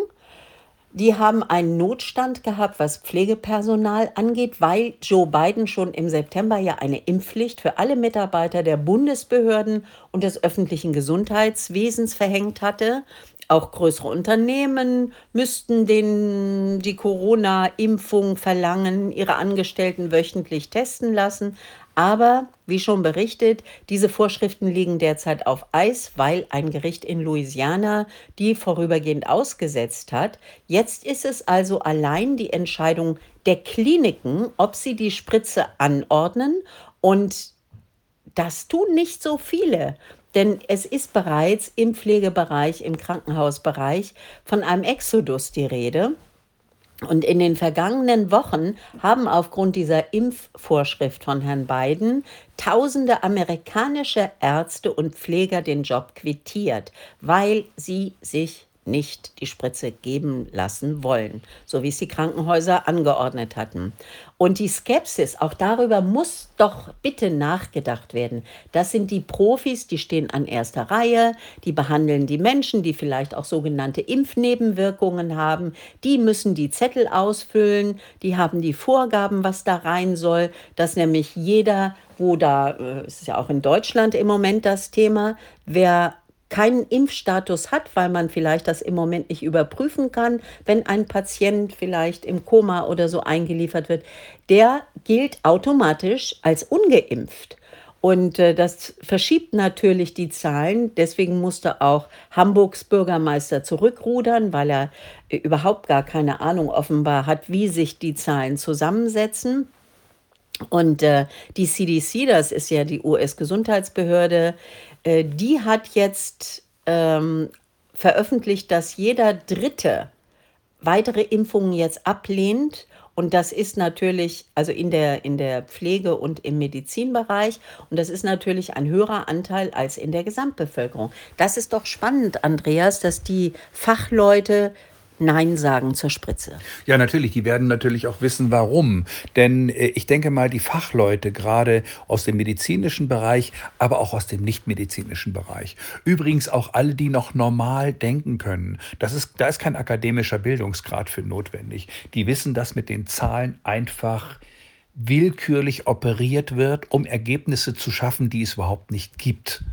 die haben einen Notstand gehabt, was Pflegepersonal angeht, weil Joe Biden schon im September ja eine Impfpflicht für alle Mitarbeiter der Bundesbehörden und des öffentlichen Gesundheitswesens verhängt hatte. Auch größere Unternehmen müssten den, die Corona-Impfung verlangen, ihre Angestellten wöchentlich testen lassen. Aber, wie schon berichtet, diese Vorschriften liegen derzeit auf Eis, weil ein Gericht in Louisiana die vorübergehend ausgesetzt hat. Jetzt ist es also allein die Entscheidung der Kliniken, ob sie die Spritze anordnen. Und das tun nicht so viele. Denn es ist bereits im Pflegebereich, im Krankenhausbereich von einem Exodus die Rede. Und in den vergangenen Wochen haben aufgrund dieser Impfvorschrift von Herrn Biden tausende amerikanische Ärzte und Pfleger den Job quittiert, weil sie sich nicht die Spritze geben lassen wollen, so wie es die Krankenhäuser angeordnet hatten. Und die Skepsis, auch darüber muss doch bitte nachgedacht werden. Das sind die Profis, die stehen an erster Reihe, die behandeln die Menschen, die vielleicht auch sogenannte Impfnebenwirkungen haben. Die müssen die Zettel ausfüllen, die haben die Vorgaben, was da rein soll, dass nämlich jeder, wo da, es ist ja auch in Deutschland im Moment das Thema, wer keinen Impfstatus hat, weil man vielleicht das im Moment nicht überprüfen kann, wenn ein Patient vielleicht im Koma oder so eingeliefert wird, der gilt automatisch als ungeimpft. Und äh, das verschiebt natürlich die Zahlen. Deswegen musste auch Hamburgs Bürgermeister zurückrudern, weil er äh, überhaupt gar keine Ahnung offenbar hat, wie sich die Zahlen zusammensetzen. Und äh, die C D C, das ist ja die U S-Gesundheitsbehörde, äh, die hat jetzt ähm, veröffentlicht, dass jeder Dritte weitere Impfungen jetzt ablehnt. Und das ist natürlich, also in der, in der Pflege- und im Medizinbereich, und das ist natürlich ein höherer Anteil als in der Gesamtbevölkerung. Das ist doch spannend, Andreas, dass die Fachleute Nein sagen zur Spritze. Ja, natürlich. Die werden natürlich auch wissen, warum. Denn äh, ich denke mal, die Fachleute, gerade aus dem medizinischen Bereich, aber auch aus dem nichtmedizinischen Bereich, übrigens auch alle, die noch normal denken können, das ist, da ist kein akademischer Bildungsgrad für notwendig. Die wissen, dass mit den Zahlen einfach willkürlich operiert wird, um Ergebnisse zu schaffen, die es überhaupt nicht gibt.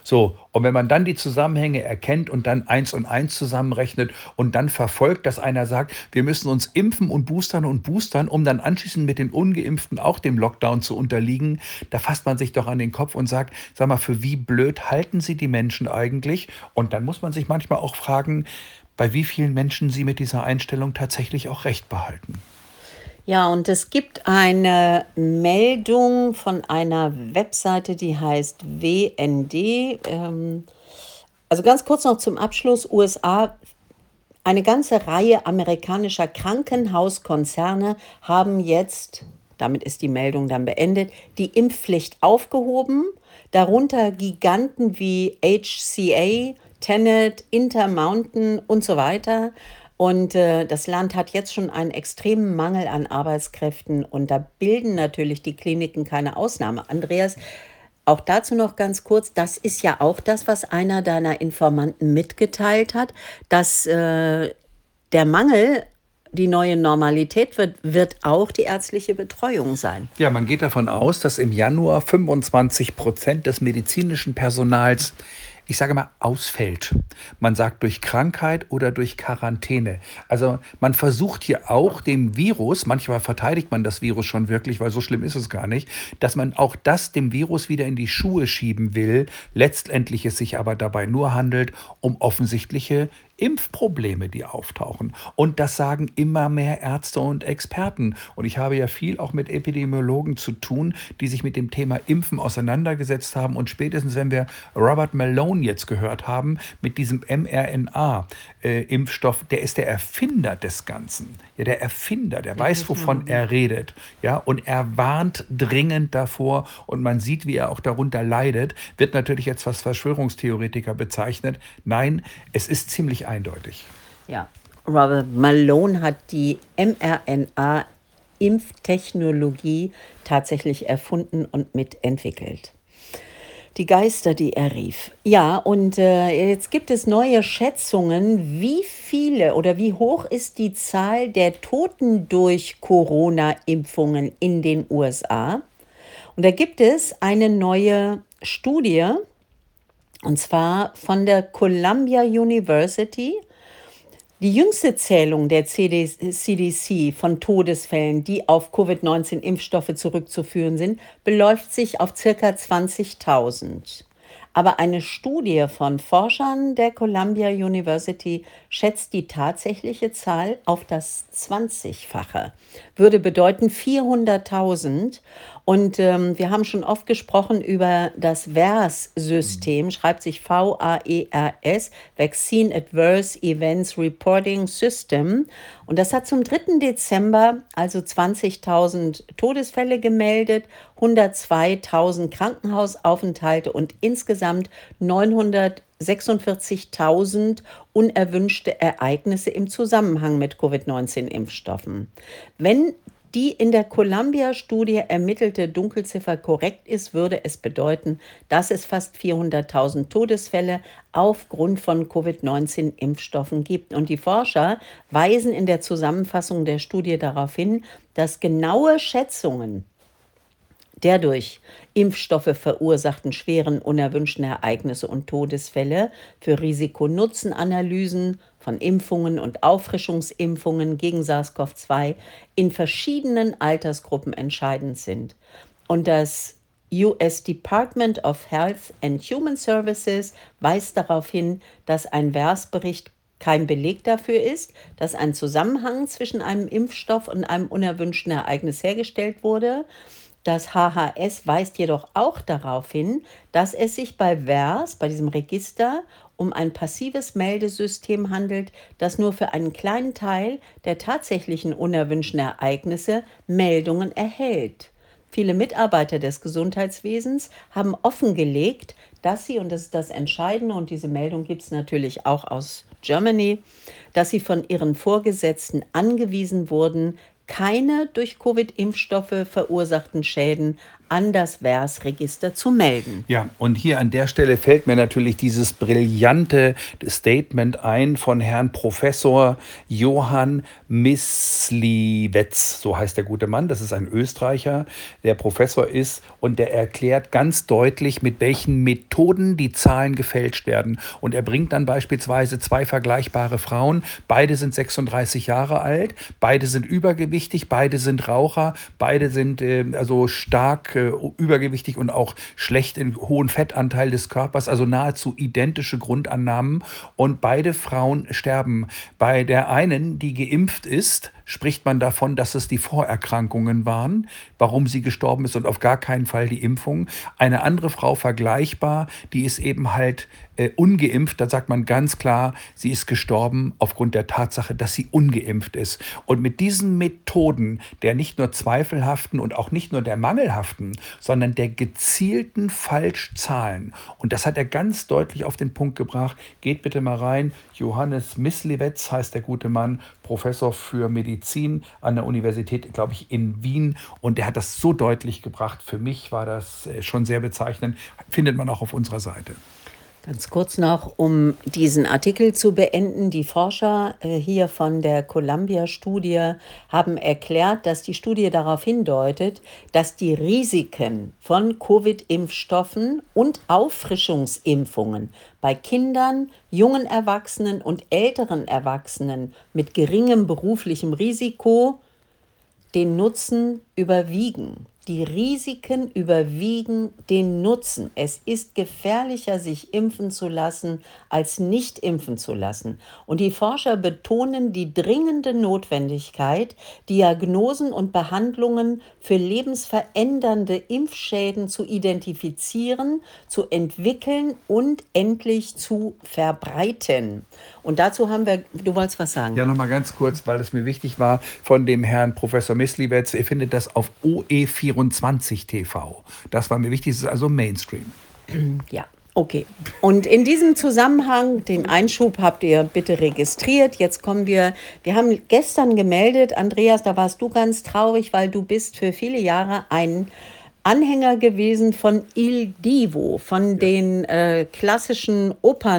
So, und wenn man dann die Zusammenhänge erkennt und dann eins und eins zusammenrechnet und dann verfolgt, dass einer sagt, wir müssen uns impfen und boostern und boostern, um dann anschließend mit den Ungeimpften auch dem Lockdown zu unterliegen, da fasst man sich doch an den Kopf und sagt, sag mal, für wie blöd halten Sie die Menschen eigentlich? Und dann muss man sich manchmal auch fragen, bei wie vielen Menschen sie mit dieser Einstellung tatsächlich auch recht behalten. Ja, und es gibt eine Meldung von einer Webseite, die heißt W N D. Ähm, also ganz kurz noch zum Abschluss. U S A, eine ganze Reihe amerikanischer Krankenhauskonzerne haben jetzt, damit ist die Meldung dann beendet, die Impfpflicht aufgehoben. Darunter Giganten wie H C A, Tenet, Intermountain und so weiter. Und äh, das Land hat jetzt schon einen extremen Mangel an Arbeitskräften und da bilden natürlich die Kliniken keine Ausnahme. Andreas, auch dazu noch ganz kurz, das ist ja auch das, was einer deiner Informanten mitgeteilt hat, dass äh, der Mangel die neue Normalität wird, wird auch die ärztliche Betreuung sein. Ja, man geht davon aus, dass im Januar fünfundzwanzig Prozent des medizinischen Personals, ich sage mal, ausfällt. Man sagt durch Krankheit oder durch Quarantäne. Also man versucht hier auch dem Virus, manchmal verteidigt man das Virus schon wirklich, weil so schlimm ist es gar nicht, dass man auch das dem Virus wieder in die Schuhe schieben will. Letztendlich es sich aber dabei nur handelt um offensichtliche Impfprobleme, die auftauchen. Und das sagen immer mehr Ärzte und Experten. Und ich habe ja viel auch mit Epidemiologen zu tun, die sich mit dem Thema Impfen auseinandergesetzt haben. Und spätestens, wenn wir Robert Malone jetzt gehört haben, mit diesem mRNA-Impfstoff, der ist der Erfinder des Ganzen. Ja, der Erfinder, der weiß, wovon er redet. Ja, und er warnt dringend davor. Und man sieht, wie er auch darunter leidet. Wird natürlich jetzt als Verschwörungstheoretiker bezeichnet. Nein, es ist ziemlich eindeutig. Ja, Robert Malone hat die mRNA-Impftechnologie tatsächlich erfunden und mitentwickelt. Die Geister, die er rief. Ja, und äh, jetzt gibt es neue Schätzungen, wie viele oder wie hoch ist die Zahl der Toten durch Corona-Impfungen in den U S A. Und da gibt es eine neue Studie, und zwar von der Columbia University. Die jüngste Zählung der C D C von Todesfällen, die auf Covid neunzehn Impfstoffe zurückzuführen sind, beläuft sich auf ca. zwanzigtausend. Aber eine Studie von Forschern der Columbia University schätzt die tatsächliche Zahl auf das zwanzigfache. Würde bedeuten vierhunderttausend. Und ähm, wir haben schon oft gesprochen über das V A E R-System, schreibt sich V A E R S, Vaccine Adverse Events Reporting System. Und das hat zum dritten Dezember also zwanzigtausend Todesfälle gemeldet, hundertzweitausend Krankenhausaufenthalte und insgesamt neunhundertsechsundvierzigtausend unerwünschte Ereignisse im Zusammenhang mit Covid neunzehn Impfstoffen. Wenn die in der Columbia-Studie ermittelte Dunkelziffer korrekt ist, würde es bedeuten, dass es fast vierhunderttausend Todesfälle aufgrund von Covid neunzehn Impfstoffen gibt. Und die Forscher weisen in der Zusammenfassung der Studie darauf hin, dass genaue Schätzungen der durch Impfstoffe verursachten schweren unerwünschten Ereignisse und Todesfälle für Risiko-Nutzen-Analysen von Impfungen und Auffrischungsimpfungen gegen SARS-CoV zwei in verschiedenen Altersgruppen entscheidend sind. Und das U S Department of Health and Human Services weist darauf hin, dass ein V A E R S-Bericht kein Beleg dafür ist, dass ein Zusammenhang zwischen einem Impfstoff und einem unerwünschten Ereignis hergestellt wurde. Das H H S weist jedoch auch darauf hin, dass es sich bei V A E R S, bei diesem Register, um ein passives Meldesystem handelt, das nur für einen kleinen Teil der tatsächlichen unerwünschten Ereignisse Meldungen erhält. Viele Mitarbeiter des Gesundheitswesens haben offengelegt, dass sie, und das ist das Entscheidende, und diese Meldung gibt es natürlich auch aus Germany, dass sie von ihren Vorgesetzten angewiesen wurden, keine durch Covid-Impfstoffe verursachten Schäden an das V E R S-Register zu melden. Ja, und hier an der Stelle fällt mir natürlich dieses brillante Statement ein von Herrn Professor Johann Misliwetz, so heißt der gute Mann, das ist ein Österreicher, der Professor ist und der erklärt ganz deutlich, mit welchen Methoden die Zahlen gefälscht werden. Und er bringt dann beispielsweise zwei vergleichbare Frauen, beide sind sechsunddreißig Jahre alt, beide sind übergewichtig, beide sind Raucher, beide sind äh, also stark äh, übergewichtig und auch schlecht in hohen Fettanteil des Körpers, also nahezu identische Grundannahmen. Und beide Frauen sterben. Bei der einen, die geimpft ist, spricht man davon, dass es die Vorerkrankungen waren, warum sie gestorben ist und auf gar keinen Fall die Impfung. Eine andere Frau vergleichbar, die ist eben halt äh, ungeimpft. Da sagt man ganz klar, sie ist gestorben aufgrund der Tatsache, dass sie ungeimpft ist. Und mit diesen Methoden der nicht nur zweifelhaften und auch nicht nur der mangelhaften, sondern der gezielten Falschzahlen. Und das hat er ganz deutlich auf den Punkt gebracht. Geht bitte mal rein. Johannes Misliwetz heißt der gute Mann, Professor für Medizin an der Universität, glaube ich, in Wien. Und der hat das so deutlich gebracht. Für mich war das schon sehr bezeichnend. Findet man auch auf unserer Seite. Ganz kurz noch, um diesen Artikel zu beenden. Die Forscher äh, hier von der Columbia-Studie haben erklärt, dass die Studie darauf hindeutet, dass die Risiken von Covid-Impfstoffen und Auffrischungsimpfungen bei Kindern, jungen Erwachsenen und älteren Erwachsenen mit geringem beruflichem Risiko den Nutzen überwiegen. Die Risiken überwiegen den Nutzen. Es ist gefährlicher, sich impfen zu lassen, als nicht impfen zu lassen. Und die Forscher betonen die dringende Notwendigkeit, Diagnosen und Behandlungen für lebensverändernde Impfschäden zu identifizieren, zu entwickeln und endlich zu verbreiten. Und dazu haben wir, du wolltest was sagen? Ja, nochmal ganz kurz, weil es mir wichtig war, von dem Herrn Professor Misliwetz. Ihr findet das auf O E vierundzwanzig T V. Das war mir wichtig, das ist also Mainstream. Ja, okay. Und in diesem Zusammenhang, den Einschub habt ihr bitte registriert. Jetzt kommen wir, wir haben gestern gemeldet, Andreas, da warst du ganz traurig, weil du bist für viele Jahre ein Anhänger gewesen von Il Divo, von den äh, klassischen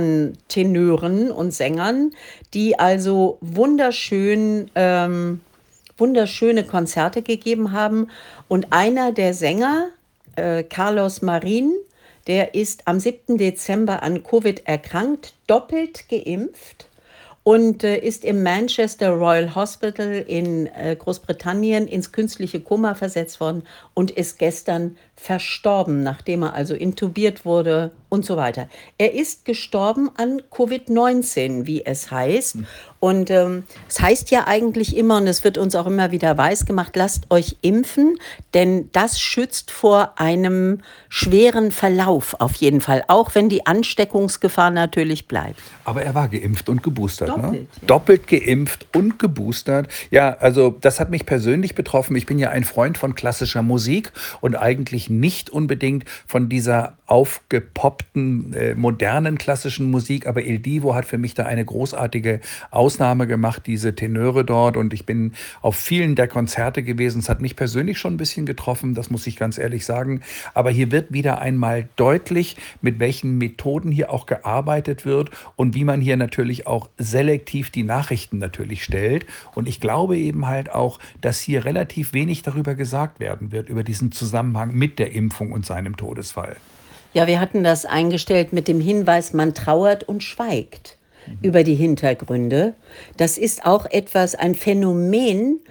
Operntenören und Sängern, die also wunderschön, ähm, wunderschöne Konzerte gegeben haben. Und einer der Sänger, äh, Carlos Marin, der ist am siebten Dezember an Covid erkrankt, doppelt geimpft. Und äh, ist im Manchester Royal Hospital in äh, Großbritannien ins künstliche Koma versetzt worden und ist gestern verstorben, nachdem er also intubiert wurde und so weiter. Er ist gestorben an Covid neunzehn, wie es heißt. Mhm. Und ähm, es heißt ja eigentlich immer, und es wird uns auch immer wieder weisgemacht, lasst euch impfen, denn das schützt vor einem schweren Verlauf auf jeden Fall, auch wenn die Ansteckungsgefahr natürlich bleibt. Aber er war geimpft und geboostert. Doppelt, ne? ja. Doppelt geimpft und geboostert. Ja, also das hat mich persönlich betroffen. Ich bin ja ein Freund von klassischer Musik und eigentlich nicht unbedingt von dieser aufgepoppten, äh, modernen klassischen Musik. Aber Il Divo hat für mich da eine großartige Ausnahme gemacht, diese Tenöre dort. Und ich bin auf vielen der Konzerte gewesen. Es hat mich persönlich schon ein bisschen getroffen, das muss ich ganz ehrlich sagen. Aber hier wird wieder einmal deutlich, mit welchen Methoden hier auch gearbeitet wird und wie man hier natürlich auch selektiv die Nachrichten natürlich stellt. Und ich glaube eben halt auch, dass hier relativ wenig darüber gesagt werden wird, über diesen Zusammenhang mit der Impfung und seinem Todesfall. Ja, wir hatten das eingestellt mit dem Hinweis, man trauert und schweigt mhm. über die Hintergründe. Das ist auch etwas, ein Phänomen,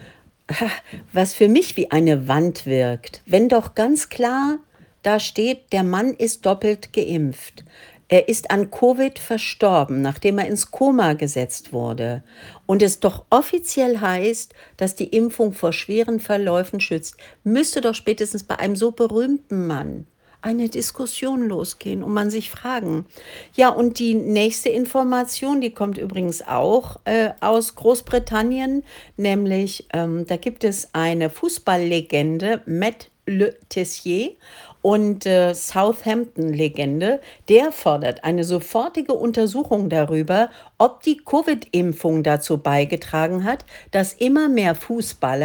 was für mich wie eine Wand wirkt. Wenn doch ganz klar da steht, der Mann ist doppelt geimpft. Er ist an Covid verstorben, nachdem er ins Koma gesetzt wurde. Und es doch offiziell heißt, dass die Impfung vor schweren Verläufen schützt, müsste doch spätestens bei einem so berühmten Mann eine Diskussion losgehen und man sich fragen. Ja, und die nächste Information, die kommt übrigens auch äh, aus Großbritannien, nämlich ähm, da gibt es eine Fußballlegende, Matt Le Tessier, und äh, Southampton-Legende, der fordert eine sofortige Untersuchung darüber, ob die Covid-Impfung dazu beigetragen hat, dass immer mehr Fußballer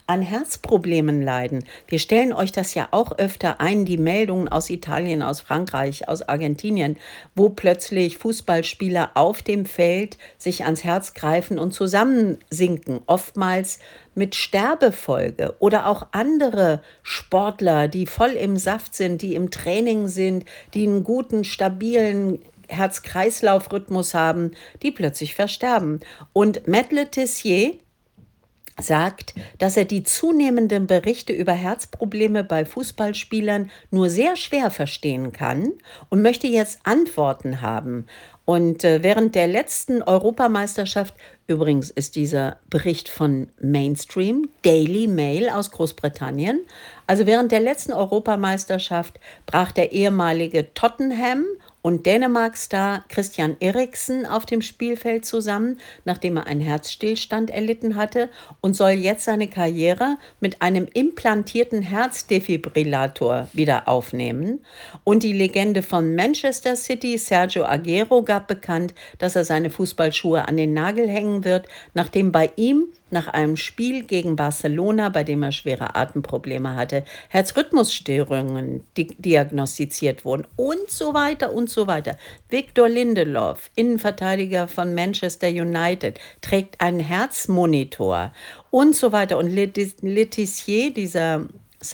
an Herzproblemen leiden. Wir stellen euch das ja auch öfter ein, die Meldungen aus Italien, aus Frankreich, aus Argentinien, wo plötzlich Fußballspieler auf dem Feld sich ans Herz greifen und zusammensinken, oftmals mit Sterbefolge, oder auch andere Sportler, die voll im Saft sind, die im Training sind, die einen guten, stabilen Herz-Kreislauf-Rhythmus haben, die plötzlich versterben. Und Matt Le Tissier sagt, dass er die zunehmenden Berichte über Herzprobleme bei Fußballspielern nur sehr schwer verstehen kann und möchte jetzt Antworten haben. Und äh, während der letzten Europameisterschaft, übrigens ist dieser Bericht von Mainstream, Daily Mail aus Großbritannien, also während der letzten Europameisterschaft brach der ehemalige Tottenham und Dänemark-Star Christian Eriksen auf dem Spielfeld zusammen, nachdem er einen Herzstillstand erlitten hatte, und soll jetzt seine Karriere mit einem implantierten Herzdefibrillator wieder aufnehmen. Und die Legende von Manchester City, Sergio Aguero, gab bekannt, dass er seine Fußballschuhe an den Nagel hängen wird, nachdem bei ihm nach einem Spiel gegen Barcelona, bei dem er schwere Atemprobleme hatte, Herzrhythmusstörungen di- diagnostiziert wurden und so weiter und so weiter. Victor Lindelof, Innenverteidiger von Manchester United, trägt einen Herzmonitor und so weiter. Und Letis- Letizier, dieser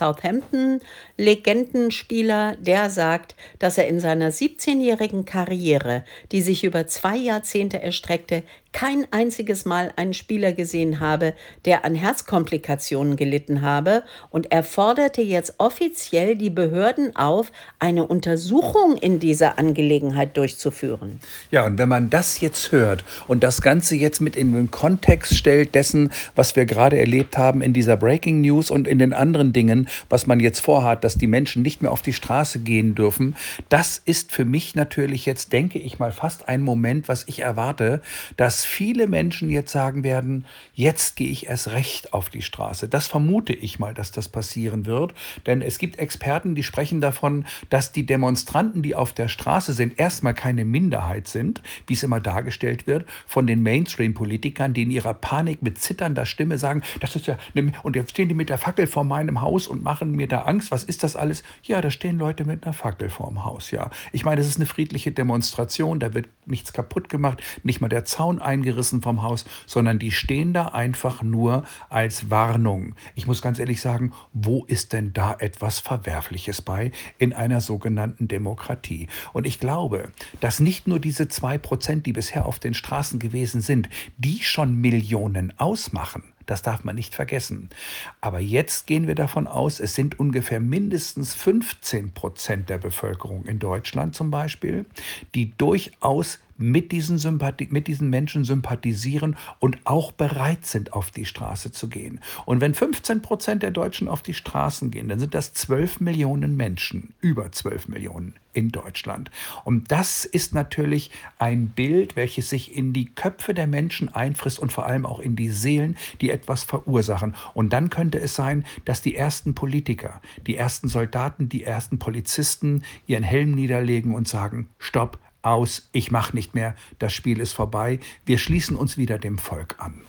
Southampton-Legendenspieler, der sagt, dass er in seiner siebzehnjährigen Karriere, die sich über zwei Jahrzehnte erstreckte, kein einziges Mal einen Spieler gesehen habe, der an Herzkomplikationen gelitten habe, und er forderte jetzt offiziell die Behörden auf, eine Untersuchung in dieser Angelegenheit durchzuführen. Ja, und wenn man das jetzt hört und das Ganze jetzt mit in den Kontext stellt dessen, was wir gerade erlebt haben in dieser Breaking News und in den anderen Dingen, was man jetzt vorhat, dass die Menschen nicht mehr auf die Straße gehen dürfen, das ist für mich natürlich jetzt, denke ich mal, fast ein Moment, was ich erwarte, dass viele Menschen jetzt sagen werden, jetzt gehe ich erst recht auf die Straße. Das vermute ich mal, dass das passieren wird, denn es gibt Experten, die sprechen davon, dass die Demonstranten, die auf der Straße sind, erstmal keine Minderheit sind, wie es immer dargestellt wird, von den Mainstream-Politikern, die in ihrer Panik mit zitternder Stimme sagen, das ist ja, ne, und jetzt stehen die mit der Fackel vor meinem Haus und machen mir da Angst. Was ist das alles? Ja, da stehen Leute mit einer Fackel vorm Haus, ja. Ich meine, es ist eine friedliche Demonstration, da wird nichts kaputt gemacht, nicht mal der Zaun eingerissen vom Haus, sondern die stehen da einfach nur als Warnung. Ich muss ganz ehrlich sagen, wo ist denn da etwas Verwerfliches bei in einer sogenannten Demokratie? Und ich glaube, dass nicht nur diese zwei Prozent, die bisher auf den Straßen gewesen sind, die schon Millionen ausmachen. Das darf man nicht vergessen. Aber jetzt gehen wir davon aus, es sind ungefähr mindestens fünfzehn Prozent der Bevölkerung in Deutschland zum Beispiel, die durchaus mit diesen, Sympathie, mit diesen Menschen sympathisieren und auch bereit sind, auf die Straße zu gehen. Und wenn fünfzehn Prozent der Deutschen auf die Straßen gehen, dann sind das zwölf Millionen Menschen, über zwölf Millionen in Deutschland. Und das ist natürlich ein Bild, welches sich in die Köpfe der Menschen einfrisst und vor allem auch in die Seelen, die etwas verursachen. Und dann könnte es sein, dass die ersten Politiker, die ersten Soldaten, die ersten Polizisten ihren Helm niederlegen und sagen, stopp, aus, ich mache nicht mehr, das Spiel ist vorbei, wir schließen uns wieder dem Volk an.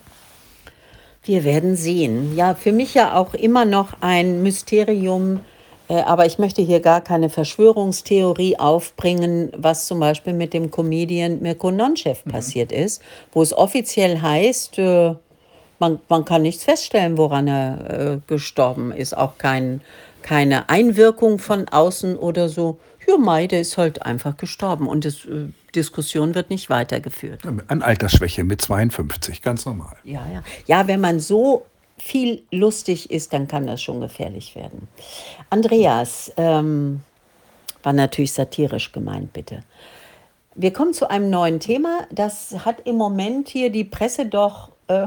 Wir werden sehen. Ja, für mich ja auch immer noch ein Mysterium, äh, aber ich möchte hier gar keine Verschwörungstheorie aufbringen, was zum Beispiel mit dem Comedian Mirko Nonchev mhm. passiert ist, wo es offiziell heißt, äh, man, man kann nichts feststellen, woran er äh, gestorben ist, auch kein, keine Einwirkung von außen oder so. Ja, Mai, der ist halt einfach gestorben und die äh, Diskussion wird nicht weitergeführt. An Altersschwäche mit zweiundfünfzig, ganz normal. Ja, ja. Ja, wenn man so viel lustig ist, dann kann das schon gefährlich werden. Andreas, ähm, war natürlich satirisch gemeint, bitte. Wir kommen zu einem neuen Thema. Das hat im Moment hier die Presse doch... Äh,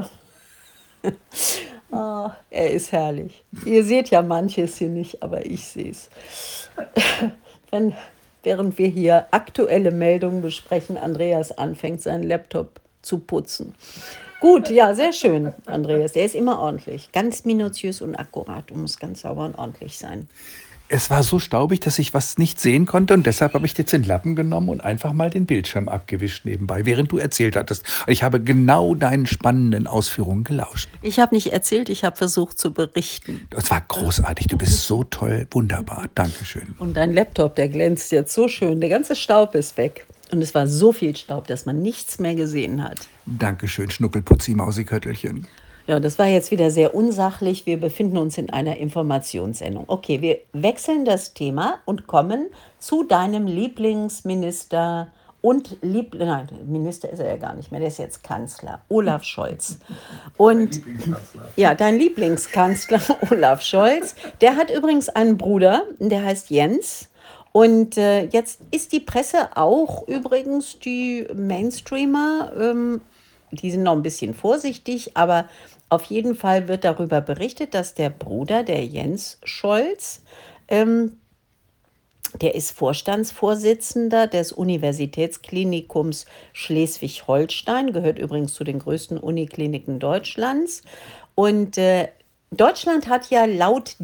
oh, er ist herrlich. Ihr seht ja manches hier nicht, aber ich sehe es. Wenn, während wir hier aktuelle Meldungen besprechen, Andreas anfängt, seinen Laptop zu putzen. Gut, ja, sehr schön, Andreas. Der ist immer ordentlich. Ganz minutiös und akkurat und muss ganz sauber und ordentlich sein. Es war so staubig, dass ich was nicht sehen konnte und deshalb habe ich jetzt den Lappen genommen und einfach mal den Bildschirm abgewischt nebenbei, während du erzählt hattest. Ich habe genau deinen spannenden Ausführungen gelauscht. Ich habe nicht erzählt, ich habe versucht zu berichten. Das war großartig. Du bist so toll. Wunderbar. Dankeschön. Und dein Laptop, der glänzt jetzt so schön. Der ganze Staub ist weg. Und es war so viel Staub, dass man nichts mehr gesehen hat. Dankeschön, Schnuckelputzi Mausiköttelchen. Ja, das war jetzt wieder sehr unsachlich. Wir befinden uns in einer Informationssendung. Okay, wir wechseln das Thema und kommen zu deinem Lieblingsminister und Lieb nein, Minister ist er ja gar nicht mehr, der ist jetzt Kanzler, Olaf Scholz. Und ja, dein Lieblingskanzler Olaf Scholz, der hat übrigens einen Bruder, der heißt Jens. Und äh, jetzt ist die Presse auch übrigens, die Mainstreamer, ähm, die sind noch ein bisschen vorsichtig, aber auf jeden Fall wird darüber berichtet, dass der Bruder, der Jens Scholz, ähm, der ist Vorstandsvorsitzender des Universitätsklinikums Schleswig-Holstein, gehört übrigens zu den größten Unikliniken Deutschlands. Und äh, Deutschland hat ja laut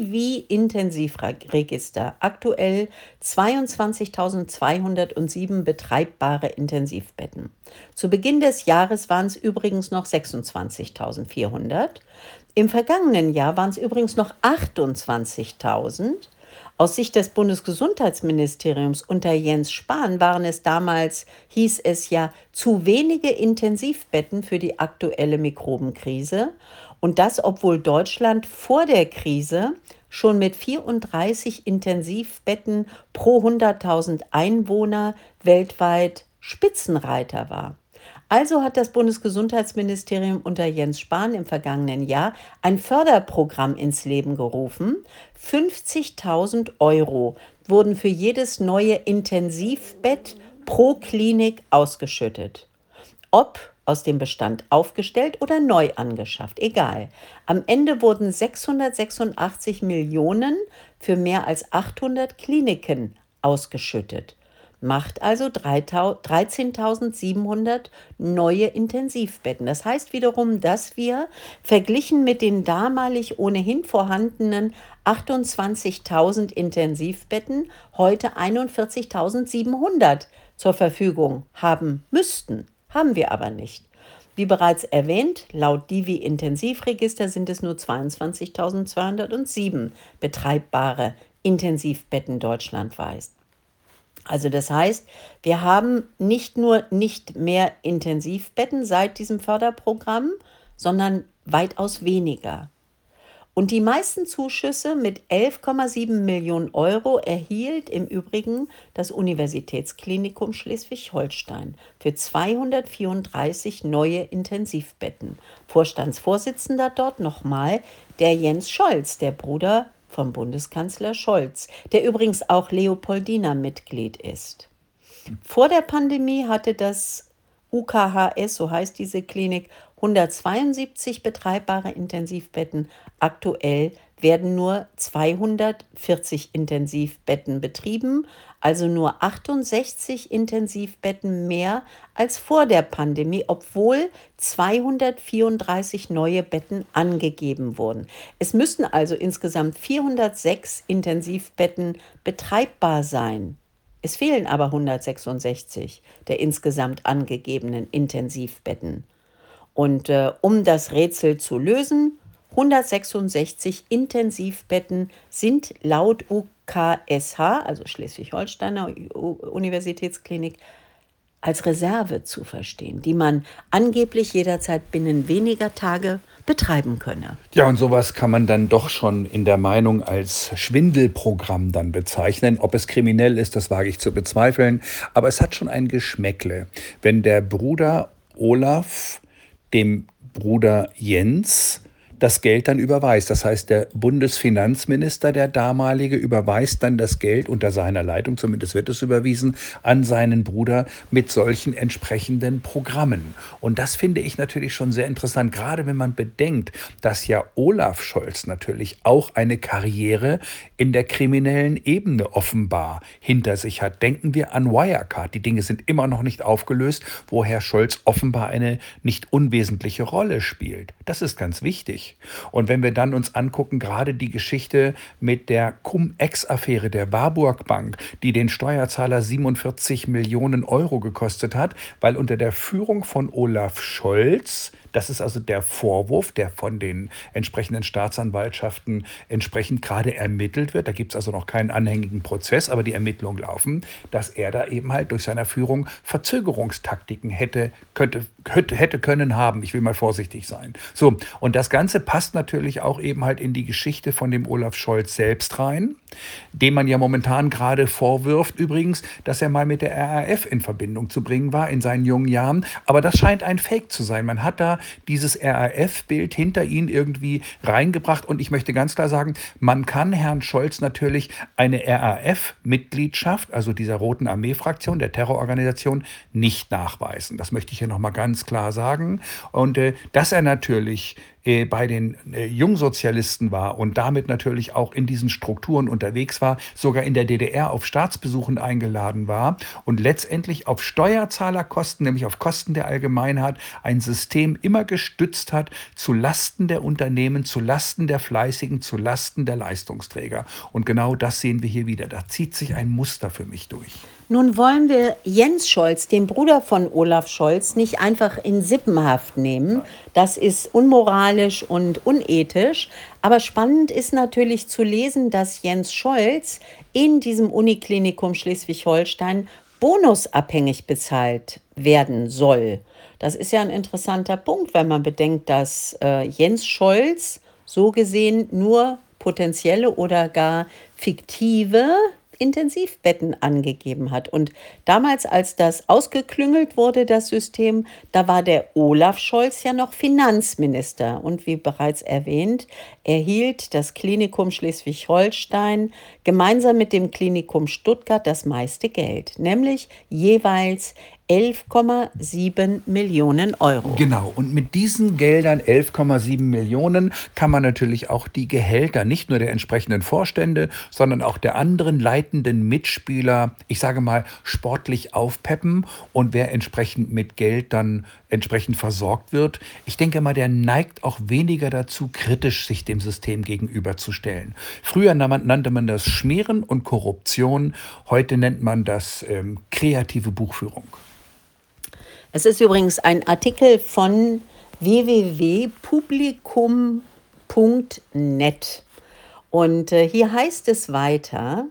Divi-Intensivregister aktuell zweiundzwanzigtausendzweihundertsieben betreibbare Intensivbetten. Zu Beginn des Jahres waren es übrigens noch sechsundzwanzigtausendvierhundert. Im vergangenen Jahr waren es übrigens noch achtundzwanzigtausend. Aus Sicht des Bundesgesundheitsministeriums unter Jens Spahn waren es damals, hieß es ja, zu wenige Intensivbetten für die aktuelle Mikrobenkrise. Und das, obwohl Deutschland vor der Krise schon mit vierunddreißig Intensivbetten pro hunderttausend Einwohner weltweit Spitzenreiter war. Also hat das Bundesgesundheitsministerium unter Jens Spahn im vergangenen Jahr ein Förderprogramm ins Leben gerufen. fünfzigtausend Euro wurden für jedes neue Intensivbett pro Klinik ausgeschüttet. Ob aus dem Bestand aufgestellt oder neu angeschafft, egal. Am Ende wurden sechshundertsechsundachtzig Millionen für mehr als achthundert Kliniken ausgeschüttet. Macht also dreizehntausendsiebenhundert neue Intensivbetten. Das heißt wiederum, dass wir verglichen mit den damalig ohnehin vorhandenen achtundzwanzigtausend Intensivbetten heute einundvierzigtausendsiebenhundert zur Verfügung haben müssten. Haben wir aber nicht. Wie bereits erwähnt, laut Divi-Intensivregister sind es nur zweiundzwanzigtausendzweihundertsieben betreibbare Intensivbetten deutschlandweit. Also das heißt, wir haben nicht nur nicht mehr Intensivbetten seit diesem Förderprogramm, sondern weitaus weniger. Und die meisten Zuschüsse mit elf Komma sieben Millionen Euro erhielt im Übrigen das Universitätsklinikum Schleswig-Holstein für zweihundertvierunddreißig neue Intensivbetten. Vorstandsvorsitzender dort nochmal der Jens Scholz, der Bruder vom Bundeskanzler Scholz, der übrigens auch Leopoldina-Mitglied ist. Vor der Pandemie hatte das U K H S, so heißt diese Klinik, hundertzweiundsiebzig betreibbare Intensivbetten. Aktuell werden nur zweihundertvierzig Intensivbetten betrieben, also nur achtundsechzig Intensivbetten mehr als vor der Pandemie, obwohl zweihundertvierunddreißig neue Betten angegeben wurden. Es müssten also insgesamt vierhundertsechs Intensivbetten betreibbar sein. Es fehlen aber hundertsechsundsechzig der insgesamt angegebenen Intensivbetten. Und äh, um das Rätsel zu lösen, hundertsechsundsechzig Intensivbetten sind laut U K S H, also Schleswig-Holsteiner Universitätsklinik, als Reserve zu verstehen, die man angeblich jederzeit binnen weniger Tage betreiben könne. Ja, und sowas kann man dann doch schon in der Meinung als Schwindelprogramm dann bezeichnen. Ob es kriminell ist, das wage ich zu bezweifeln. Aber es hat schon ein Geschmäckle, wenn der Bruder Olaf dem Bruder Jens das Geld dann überweist. Das heißt, der Bundesfinanzminister, der damalige, überweist dann das Geld unter seiner Leitung, zumindest wird es überwiesen, an seinen Bruder mit solchen entsprechenden Programmen. Und das finde ich natürlich schon sehr interessant, gerade wenn man bedenkt, dass ja Olaf Scholz natürlich auch eine Karriere in der kriminellen Ebene offenbar hinter sich hat. Denken wir an Wirecard. Die Dinge sind immer noch nicht aufgelöst, wo Herr Scholz offenbar eine nicht unwesentliche Rolle spielt. Das ist ganz wichtig. nicht. Und wenn wir dann uns angucken, gerade die Geschichte mit der Cum-Ex-Affäre der Warburg Bank, die den Steuerzahler siebenundvierzig Millionen Euro gekostet hat, weil unter der Führung von Olaf Scholz, das ist also der Vorwurf, der von den entsprechenden Staatsanwaltschaften entsprechend gerade ermittelt wird. Da gibt es also noch keinen anhängigen Prozess, aber die Ermittlungen laufen, dass er da eben halt durch seine Führung Verzögerungstaktiken hätte, könnte, hätte, hätte können haben. Ich will mal vorsichtig sein. So, und das Ganze passt natürlich auch eben halt in die Geschichte von dem Olaf Scholz selbst rein, dem man ja momentan gerade vorwirft übrigens, dass er mal mit der R A F in Verbindung zu bringen war in seinen jungen Jahren. Aber das scheint ein Fake zu sein. Man hat da dieses R A F-Bild hinter ihn irgendwie reingebracht. Und ich möchte ganz klar sagen, man kann Herrn Scholz natürlich eine R A F-Mitgliedschaft, also dieser Roten Armee-Fraktion, der Terrororganisation, nicht nachweisen. Das möchte ich hier nochmal ganz klar sagen. Und äh, dass er natürlich äh, bei den äh, Jungsozialisten war und damit natürlich auch in diesen Strukturen unterwegs war, sogar in der D D R auf Staatsbesuchen eingeladen war und letztendlich auf Steuerzahlerkosten, nämlich auf Kosten der Allgemeinheit, ein System immer gestützt hat zu Lasten der Unternehmen, zu Lasten der Fleißigen, zu Lasten der Leistungsträger. Und genau das sehen wir hier wieder. Da zieht sich ein Muster für mich durch. Nun wollen wir Jens Scholz, den Bruder von Olaf Scholz, nicht einfach in Sippenhaft nehmen. Das ist unmoralisch und unethisch. Aber spannend ist natürlich zu lesen, dass Jens Scholz in diesem Uniklinikum Schleswig-Holstein bonusabhängig bezahlt werden soll. Das ist ja ein interessanter Punkt, wenn man bedenkt, dass äh, Jens Scholz so gesehen nur potenzielle oder gar fiktive Intensivbetten angegeben hat. Und damals, als das ausgeklüngelt wurde, das System, da war der Olaf Scholz ja noch Finanzminister. Und wie bereits erwähnt, erhielt das Klinikum Schleswig-Holstein gemeinsam mit dem Klinikum Stuttgart das meiste Geld, nämlich jeweils elf Komma sieben Millionen Euro. Genau, und mit diesen Geldern, elf Komma sieben Millionen, kann man natürlich auch die Gehälter nicht nur der entsprechenden Vorstände, sondern auch der anderen leitenden Mitspieler, ich sage mal, sportlich aufpeppen. Und wer entsprechend mit Geld dann entsprechend versorgt wird, ich denke mal, der neigt auch weniger dazu, kritisch sich dem System gegenüberzustellen. Früher nannte man das Schmieren und Korruption, heute nennt man das ähm, kreative Buchführung. Es ist übrigens ein Artikel von w w w punkt publikum punkt net. Und äh, hier heißt es weiter,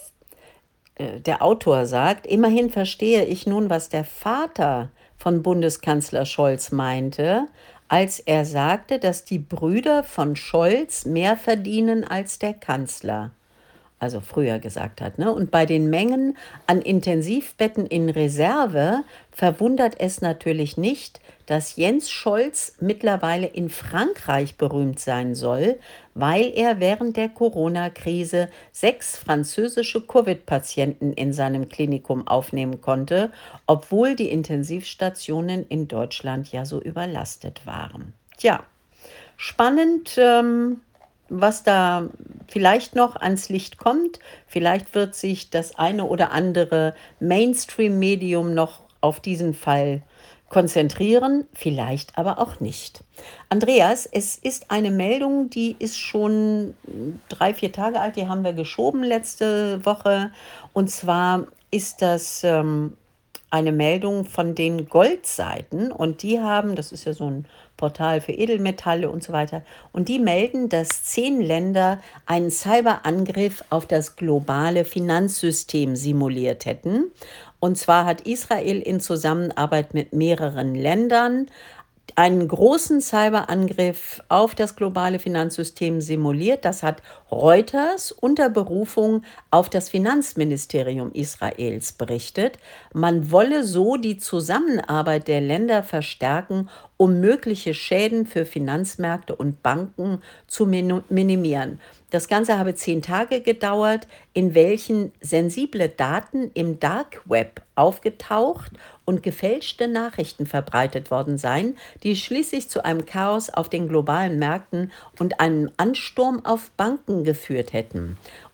äh, der Autor sagt, immerhin verstehe ich nun, was der Vater von Bundeskanzler Scholz meinte, als er sagte, dass die Brüder von Scholz mehr verdienen als der Kanzler. Also früher gesagt hat. Ne? Und bei den Mengen an Intensivbetten in Reserve verwundert es natürlich nicht, dass Jens Scholz mittlerweile in Frankreich berühmt sein soll, weil er während der Corona-Krise sechs französische Covid-Patienten in seinem Klinikum aufnehmen konnte, obwohl die Intensivstationen in Deutschland ja so überlastet waren. Tja, spannend, ähm, was da vielleicht noch ans Licht kommt. Vielleicht wird sich das eine oder andere Mainstream-Medium noch auf diesen Fall konzentrieren, vielleicht aber auch nicht. Andreas, es ist eine Meldung, die ist schon drei, vier Tage alt, die haben wir geschoben letzte Woche. Und zwar ist das ähm, eine Meldung von den Goldseiten und die haben, das ist ja so ein Portal für Edelmetalle und so weiter, und die melden, dass zehn Länder einen Cyberangriff auf das globale Finanzsystem simuliert hätten. Und zwar hat Israel in Zusammenarbeit mit mehreren Ländern einen großen Cyberangriff auf das globale Finanzsystem simuliert. Das hat Reuters unter Berufung auf das Finanzministerium Israels berichtet. Man wolle so die Zusammenarbeit der Länder verstärken, um mögliche Schäden für Finanzmärkte und Banken zu minimieren. Das Ganze habe zehn Tage gedauert, in welchen sensible Daten im Dark Web aufgetaucht und gefälschte Nachrichten verbreitet worden seien, die schließlich zu einem Chaos auf den globalen Märkten und einem Ansturm auf Banken geführt hätten.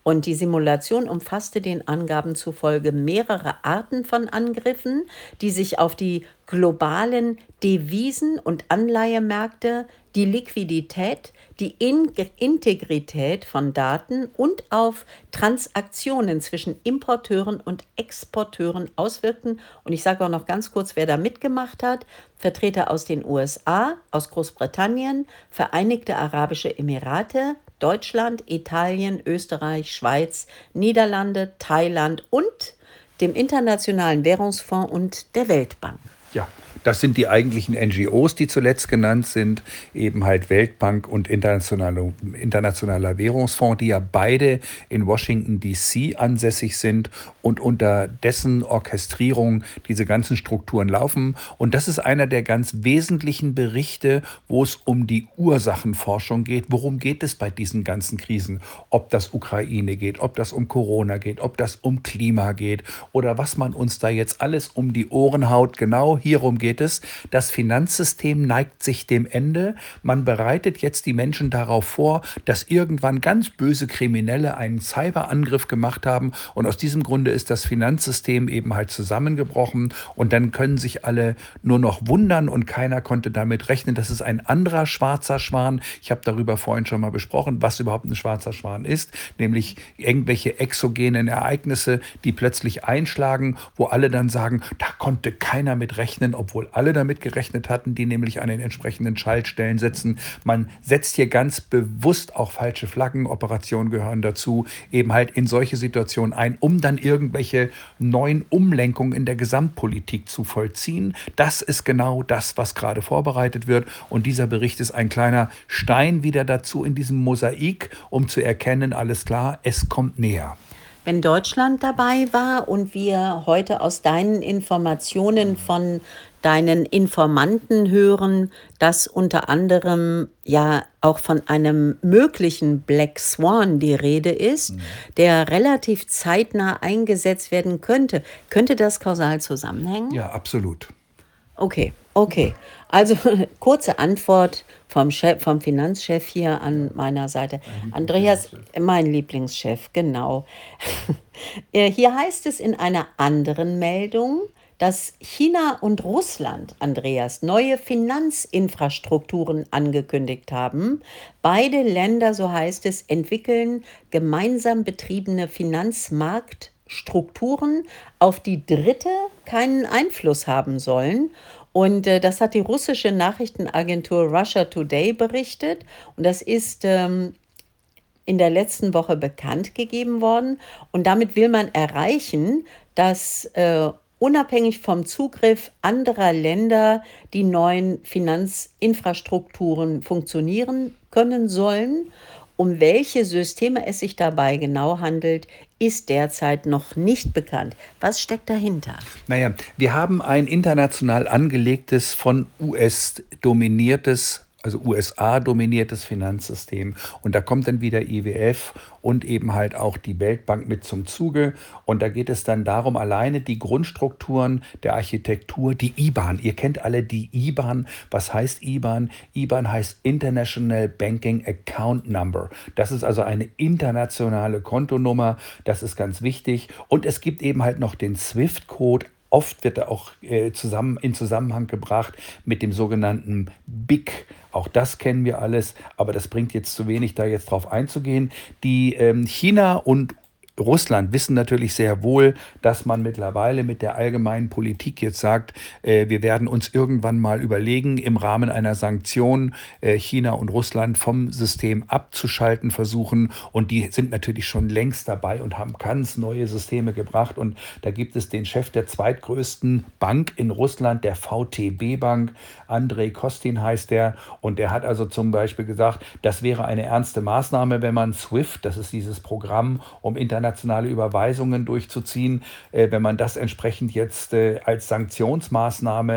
Und die Simulation umfasste den Angaben zufolge mehrere Arten von Angriffen, die sich auf die globalen Devisen- und Anleihemärkte, die Liquidität, die In- Integrität von Daten und auf Transaktionen zwischen Importeuren und Exporteuren auswirkten. Und ich sage auch noch ganz kurz, wer da mitgemacht hat. Vertreter aus den U S A, aus Großbritannien, Vereinigte Arabische Emirate, Deutschland, Italien, Österreich, Schweiz, Niederlande, Thailand und dem Internationalen Währungsfonds und der Weltbank. Ja, das sind die eigentlichen N G Os, die zuletzt genannt sind, eben halt Weltbank und Internationale, Internationaler Währungsfonds, die ja beide in Washington D C ansässig sind und unter dessen Orchestrierung diese ganzen Strukturen laufen. Und das ist einer der ganz wesentlichen Berichte, wo es um die Ursachenforschung geht. Worum geht es bei diesen ganzen Krisen? Ob das Ukraine geht, ob das um Corona geht, ob das um Klima geht oder was man uns da jetzt alles um die Ohren haut. Genau hierum geht es. Das Finanzsystem neigt sich dem Ende. Man bereitet jetzt die Menschen darauf vor, dass irgendwann ganz böse Kriminelle einen Cyberangriff gemacht haben. Und aus diesem Grunde ist das Finanzsystem eben halt zusammengebrochen. Und dann können sich alle nur noch wundern und keiner konnte damit rechnen. Das ist ein anderer schwarzer Schwan. Ich habe darüber vorhin schon mal besprochen, was überhaupt ein schwarzer Schwan ist. Nämlich irgendwelche exogenen Ereignisse, die plötzlich einschlagen, wo alle dann sagen, da konnte keiner mit rechnen, obwohl alle damit gerechnet hatten, die nämlich an den entsprechenden Schaltstellen sitzen. Man setzt hier ganz bewusst auch falsche Flaggen, Operationen gehören dazu, eben halt in solche Situationen ein, um dann irgendwelche neuen Umlenkungen in der Gesamtpolitik zu vollziehen. Das ist genau das, was gerade vorbereitet wird. Und dieser Bericht ist ein kleiner Stein wieder dazu in diesem Mosaik, um zu erkennen, alles klar, es kommt näher. Wenn Deutschland dabei war und wir heute aus deinen Informationen von deinen Informanten hören, dass unter anderem ja auch von einem möglichen Black Swan die Rede ist, mhm. der relativ zeitnah eingesetzt werden könnte. Könnte das kausal zusammenhängen? Ja, absolut. Okay, okay. Also kurze Antwort vom Chef, vom Finanzchef hier an meiner Seite. Andreas, mein Lieblingschef, genau. Hier heißt es in einer anderen Meldung, dass China und Russland, Andreas, neue Finanzinfrastrukturen angekündigt haben. Beide Länder, so heißt es, entwickeln gemeinsam betriebene Finanzmarktstrukturen, auf die Dritte keinen Einfluss haben sollen. Und äh, das hat die russische Nachrichtenagentur Russia Today berichtet. Und das ist ähm, in der letzten Woche bekannt gegeben worden. Und damit will man erreichen, dass äh, unabhängig vom Zugriff anderer Länder die neuen Finanzinfrastrukturen funktionieren können sollen. Um welche Systeme es sich dabei genau handelt, ist derzeit noch nicht bekannt. Was steckt dahinter? Naja, wir haben ein international angelegtes, von U S dominiertes, also U S A-dominiertes Finanzsystem. Und da kommt dann wieder I W F und eben halt auch die Weltbank mit zum Zuge. Und da geht es dann darum, alleine die Grundstrukturen der Architektur, die I B A N. Ihr kennt alle die I B A N. Was heißt I B A N? I B A N heißt International Banking Account Number. Das ist also eine internationale Kontonummer. Das ist ganz wichtig. Und es gibt eben halt noch den SWIFT-Code. Oft wird er auch äh, zusammen, in Zusammenhang gebracht mit dem sogenannten B I C. Auch das kennen wir alles, aber das bringt jetzt zu wenig, da jetzt drauf einzugehen. Die ähm, China und Russland wissen natürlich sehr wohl, dass man mittlerweile mit der allgemeinen Politik jetzt sagt, äh, wir werden uns irgendwann mal überlegen, im Rahmen einer Sanktion äh, China und Russland vom System abzuschalten versuchen. Und die sind natürlich schon längst dabei und haben ganz neue Systeme gebracht. Und da gibt es den Chef der zweitgrößten Bank in Russland, der V T B-Bank, Andrei Kostin heißt der. Und der hat also zum Beispiel gesagt, das wäre eine ernste Maßnahme, wenn man SWIFT, das ist dieses Programm, um internationale Überweisungen durchzuziehen, äh, wenn man das entsprechend jetzt äh, als Sanktionsmaßnahme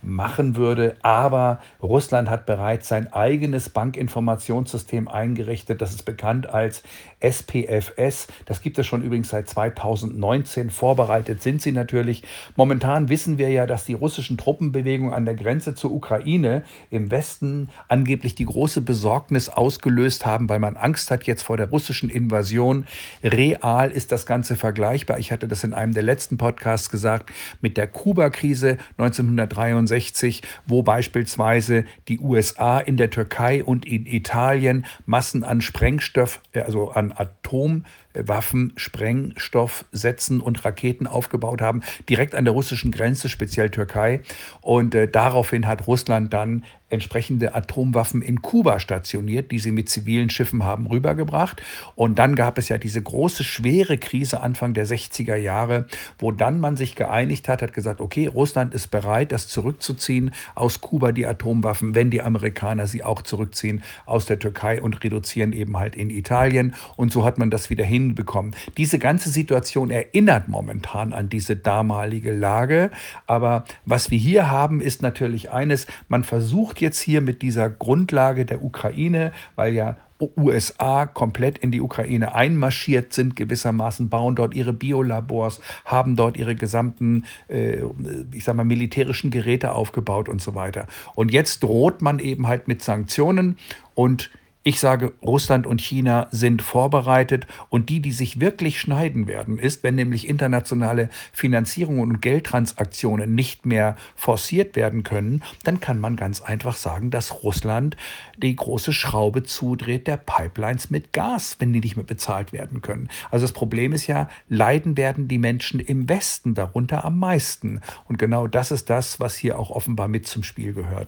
machen würde. Aber Russland hat bereits sein eigenes Bankinformationssystem eingerichtet. Das ist bekannt als S P F S. Das gibt es schon übrigens seit zweitausendneunzehn. Vorbereitet sind sie natürlich. Momentan wissen wir ja, dass die russischen Truppenbewegungen an der Grenze zur Ukraine im Westen angeblich die große Besorgnis ausgelöst haben, weil man Angst hat jetzt vor der russischen Invasion. Real ist das Ganze vergleichbar. Ich hatte das in einem der letzten Podcasts gesagt mit der Kuba-Krise neunzehnhundertdreiundsechzig, wo beispielsweise die U S A in der Türkei und in Italien Massen an Sprengstoff, also an Atomwaffen, Sprengstoffsätzen und Raketen aufgebaut haben, direkt an der russischen Grenze, speziell Türkei. Und äh, daraufhin hat Russland dann entsprechende Atomwaffen in Kuba stationiert, die sie mit zivilen Schiffen haben rübergebracht. Und dann gab es ja diese große, schwere Krise Anfang der sechziger Jahre, wo dann man sich geeinigt hat, hat gesagt, okay, Russland ist bereit, das zurückzuziehen aus Kuba, die Atomwaffen, wenn die Amerikaner sie auch zurückziehen aus der Türkei und reduzieren eben halt in Italien. Und so hat man das wieder hinbekommen. Diese ganze Situation erinnert momentan an diese damalige Lage. Aber was wir hier haben, ist natürlich eines, man versucht jetzt hier mit dieser Grundlage der Ukraine, weil ja U S A komplett in die Ukraine einmarschiert sind, gewissermaßen bauen dort ihre Biolabors, haben dort ihre gesamten, äh, ich sag mal, militärischen Geräte aufgebaut und so weiter. Und jetzt droht man eben halt mit Sanktionen und ich sage, Russland und China sind vorbereitet und die, die sich wirklich schneiden werden, ist, wenn nämlich internationale Finanzierungen und Geldtransaktionen nicht mehr forciert werden können, dann kann man ganz einfach sagen, dass Russland die große Schraube zudreht der Pipelines mit Gas, wenn die nicht mehr bezahlt werden können. Also das Problem ist ja, leiden werden die Menschen im Westen darunter am meisten. Und genau das ist das, was hier auch offenbar mit zum Spiel gehört.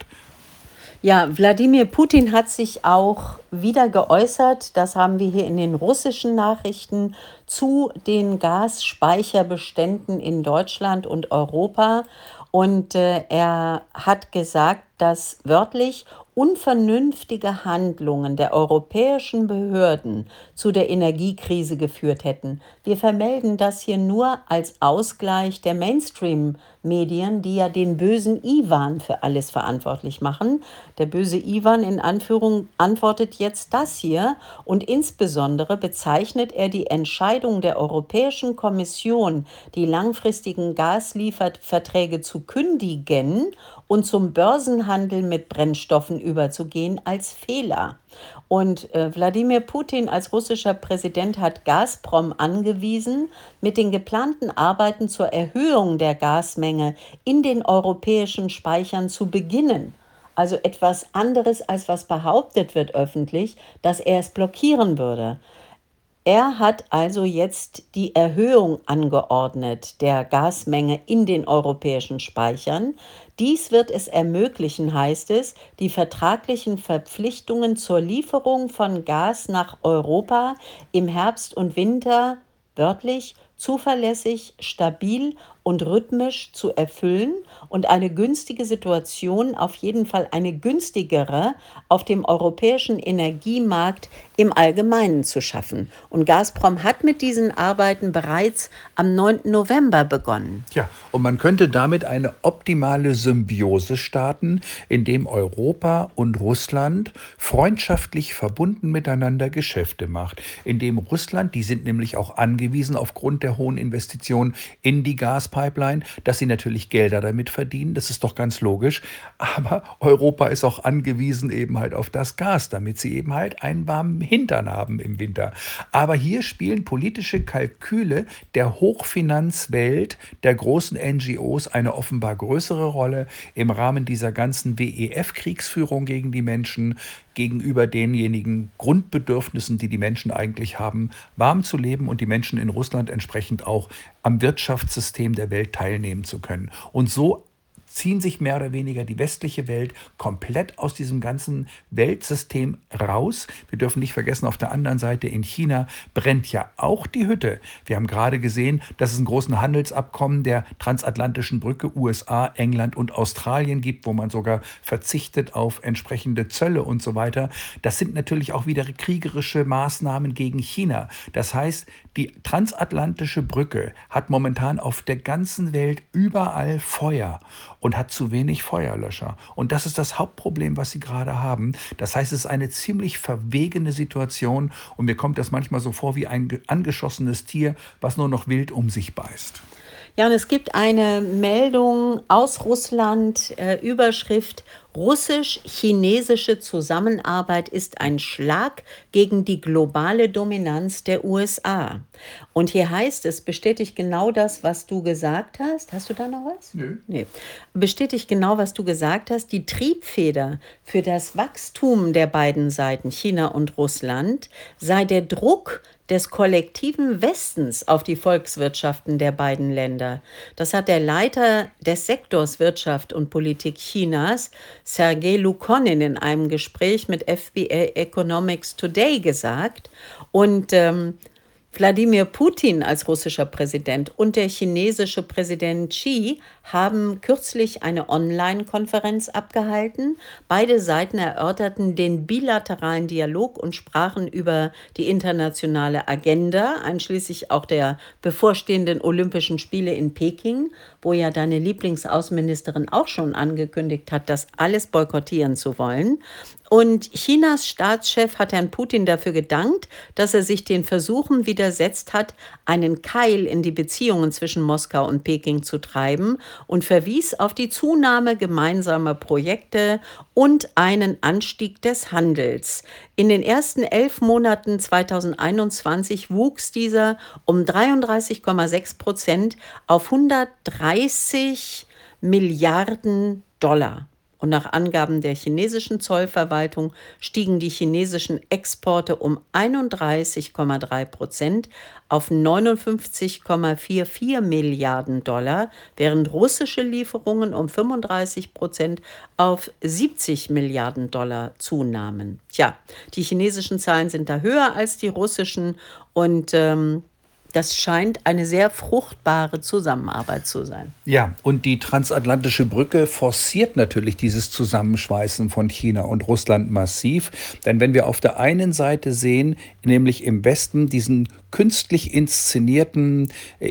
Ja, Wladimir Putin hat sich auch wieder geäußert, das haben wir hier in den russischen Nachrichten, zu den Gasspeicherbeständen in Deutschland und Europa. Und äh, er hat gesagt, dass wörtlich unvernünftige Handlungen der europäischen Behörden zu der Energiekrise geführt hätten. Wir vermelden das hier nur als Ausgleich der Mainstream-Medien, die ja den bösen Iwan für alles verantwortlich machen. Der böse Iwan in Anführung antwortet jetzt das hier und insbesondere bezeichnet er die Entscheidung der Europäischen Kommission, die langfristigen Gaslieferverträge zu kündigen und zum Börsenhandel mit Brennstoffen überzugehen, als Fehler. Und äh, Wladimir Putin als russischer Präsident hat Gazprom angewiesen, mit den geplanten Arbeiten zur Erhöhung der Gasmenge in den europäischen Speichern zu beginnen. Also etwas anderes, als was behauptet wird öffentlich, dass er es blockieren würde. Er hat also jetzt die Erhöhung angeordnet der Gasmenge in den europäischen Speichern. Dies wird es ermöglichen, heißt es, die vertraglichen Verpflichtungen zur Lieferung von Gas nach Europa im Herbst und Winter, wörtlich, zuverlässig, stabil und rhythmisch zu erfüllen und eine günstige Situation, auf jeden Fall eine günstigere, auf dem europäischen Energiemarkt im Allgemeinen zu schaffen. Und Gazprom hat mit diesen Arbeiten bereits am neunten November begonnen. Ja, und man könnte damit eine optimale Symbiose starten, in dem Europa und Russland freundschaftlich verbunden miteinander Geschäfte macht. In dem Russland, die sind nämlich auch angewiesen aufgrund der hohen Investitionen in die Gaspipeline, dass sie natürlich Gelder damit verdienen, das ist doch ganz logisch. Aber Europa ist auch angewiesen eben halt auf das Gas, damit sie eben halt einen warmen Hintern haben im Winter. Aber hier spielen politische Kalküle der Hochfinanzwelt, der großen N G Os eine offenbar größere Rolle im Rahmen dieser ganzen W E F-Kriegsführung gegen die Menschen, gegenüber denjenigen Grundbedürfnissen, die die Menschen eigentlich haben, warm zu leben und die Menschen in Russland entsprechend auch am Wirtschaftssystem der Welt teilnehmen zu können. Und so ziehen sich mehr oder weniger die westliche Welt komplett aus diesem ganzen Weltsystem raus. Wir dürfen nicht vergessen, auf der anderen Seite in China brennt ja auch die Hütte. Wir haben gerade gesehen, dass es einen großen Handelsabkommen der transatlantischen Brücke U S A, England und Australien gibt, wo man sogar verzichtet auf entsprechende Zölle und so weiter. Das sind natürlich auch wieder kriegerische Maßnahmen gegen China. Das heißt, die transatlantische Brücke hat momentan auf der ganzen Welt überall Feuer. Und und hat zu wenig Feuerlöscher. Und das ist das Hauptproblem, was sie gerade haben. Das heißt, es ist eine ziemlich verwegene Situation und mir kommt das manchmal so vor wie ein ge- angeschossenes Tier, was nur noch wild um sich beißt. Ja, und es gibt eine Meldung aus Russland, äh, Überschrift: Russisch-chinesische Zusammenarbeit ist ein Schlag gegen die globale Dominanz der U S A. Und hier heißt es, bestätigt genau das, was du gesagt hast. Hast du da noch was? Nö. Nee. Bestätigt genau, was du gesagt hast. Die Triebfeder für das Wachstum der beiden Seiten, China und Russland, sei der Druck des kollektiven Westens auf die Volkswirtschaften der beiden Länder. Das hat der Leiter des Sektors Wirtschaft und Politik Chinas, Sergei Lukonin, in einem Gespräch mit F B A Economics Today gesagt. Und ähm, Wladimir Putin als russischer Präsident und der chinesische Präsident Xi haben kürzlich eine Online-Konferenz abgehalten. Beide Seiten erörterten den bilateralen Dialog und sprachen über die internationale Agenda, einschließlich auch der bevorstehenden Olympischen Spiele in Peking, wo ja deine Lieblingsaußenministerin auch schon angekündigt hat, das alles boykottieren zu wollen. Und Chinas Staatschef hat Herrn Putin dafür gedankt, dass er sich den Versuchen widersetzt hat, einen Keil in die Beziehungen zwischen Moskau und Peking zu treiben, und verwies auf die Zunahme gemeinsamer Projekte und einen Anstieg des Handels. In den ersten elf Monaten zweitausendeinundzwanzig wuchs dieser um dreiunddreißig Komma sechs Prozent auf hundertdreißig Milliarden Dollar. Und nach Angaben der chinesischen Zollverwaltung stiegen die chinesischen Exporte um einunddreißig Komma drei Prozent auf neunundfünfzig Komma vierundvierzig Milliarden Dollar, während russische Lieferungen um fünfunddreißig Prozent auf siebzig Milliarden Dollar zunahmen. Tja, die chinesischen Zahlen sind da höher als die russischen, und ähm, das scheint eine sehr fruchtbare Zusammenarbeit zu sein. Ja, und die transatlantische Brücke forciert natürlich dieses Zusammenschweißen von China und Russland massiv. Denn wenn wir auf der einen Seite sehen, nämlich im Westen diesen künstlich inszenierten äh,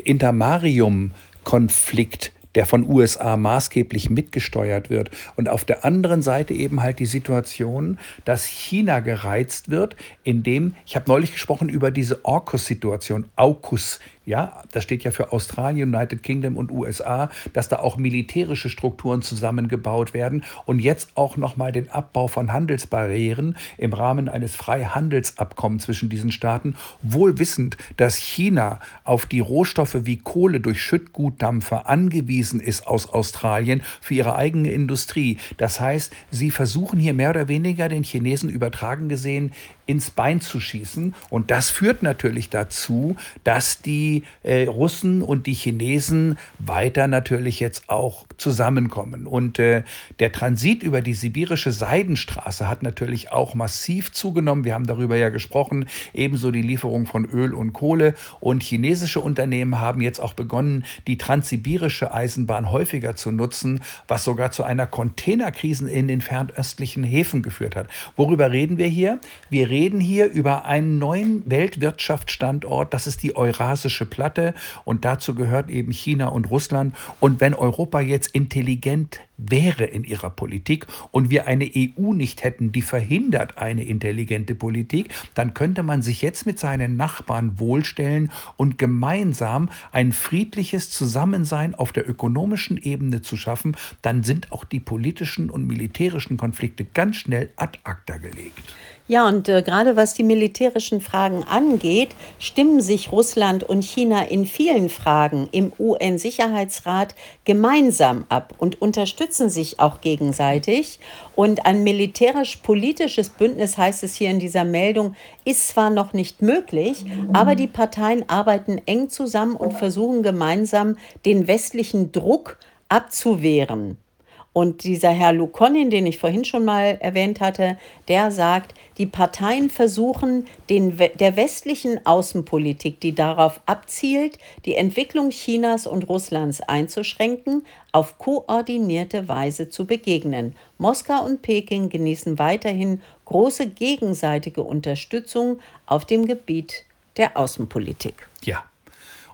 Intermarium-Konflikt, der von U S A maßgeblich mitgesteuert wird. Und auf der anderen Seite eben halt die Situation, dass China gereizt wird, indem, ich habe neulich gesprochen über diese AUKUS-Situation, AUKUS, ja, das steht ja für Australien, United Kingdom und U S A, dass da auch militärische Strukturen zusammengebaut werden und jetzt auch nochmal den Abbau von Handelsbarrieren im Rahmen eines Freihandelsabkommens zwischen diesen Staaten, wohl wissend, dass China auf die Rohstoffe wie Kohle durch Schüttgutdampfer angewiesen ist aus Australien für ihre eigene Industrie. Das heißt, sie versuchen hier mehr oder weniger den Chinesen übertragen gesehen ins Bein zu schießen. Und das führt natürlich dazu, dass die äh, Russen und die Chinesen weiter natürlich jetzt auch zusammenkommen. Und äh, der Transit über die sibirische Seidenstraße hat natürlich auch massiv zugenommen. Wir haben darüber ja gesprochen. Ebenso die Lieferung von Öl und Kohle. Und chinesische Unternehmen haben jetzt auch begonnen, die transsibirische Eisenbahn häufiger zu nutzen, was sogar zu einer Containerkrise in den fernöstlichen Häfen geführt hat. Worüber reden wir hier? Wir reden reden hier über einen neuen Weltwirtschaftsstandort, das ist die Eurasische Platte, und dazu gehört eben China und Russland. Und wenn Europa jetzt intelligent wäre in ihrer Politik und wir eine E U nicht hätten, die verhindert eine intelligente Politik, dann könnte man sich jetzt mit seinen Nachbarn wohlstellen und gemeinsam ein friedliches Zusammensein auf der ökonomischen Ebene zu schaffen. Dann sind auch die politischen und militärischen Konflikte ganz schnell ad acta gelegt. Ja, und äh, gerade was die militärischen Fragen angeht, stimmen sich Russland und China in vielen Fragen im U N-Sicherheitsrat gemeinsam ab und unterstützen sich auch gegenseitig. Und ein militärisch-politisches Bündnis, heißt es hier in dieser Meldung, ist zwar noch nicht möglich, aber die Parteien arbeiten eng zusammen und versuchen gemeinsam, den westlichen Druck abzuwehren. Und dieser Herr Lukonin, den ich vorhin schon mal erwähnt hatte, der sagt, die Parteien versuchen, den, der westlichen Außenpolitik, die darauf abzielt, die Entwicklung Chinas und Russlands einzuschränken, auf koordinierte Weise zu begegnen. Moskau und Peking genießen weiterhin große gegenseitige Unterstützung auf dem Gebiet der Außenpolitik. Ja.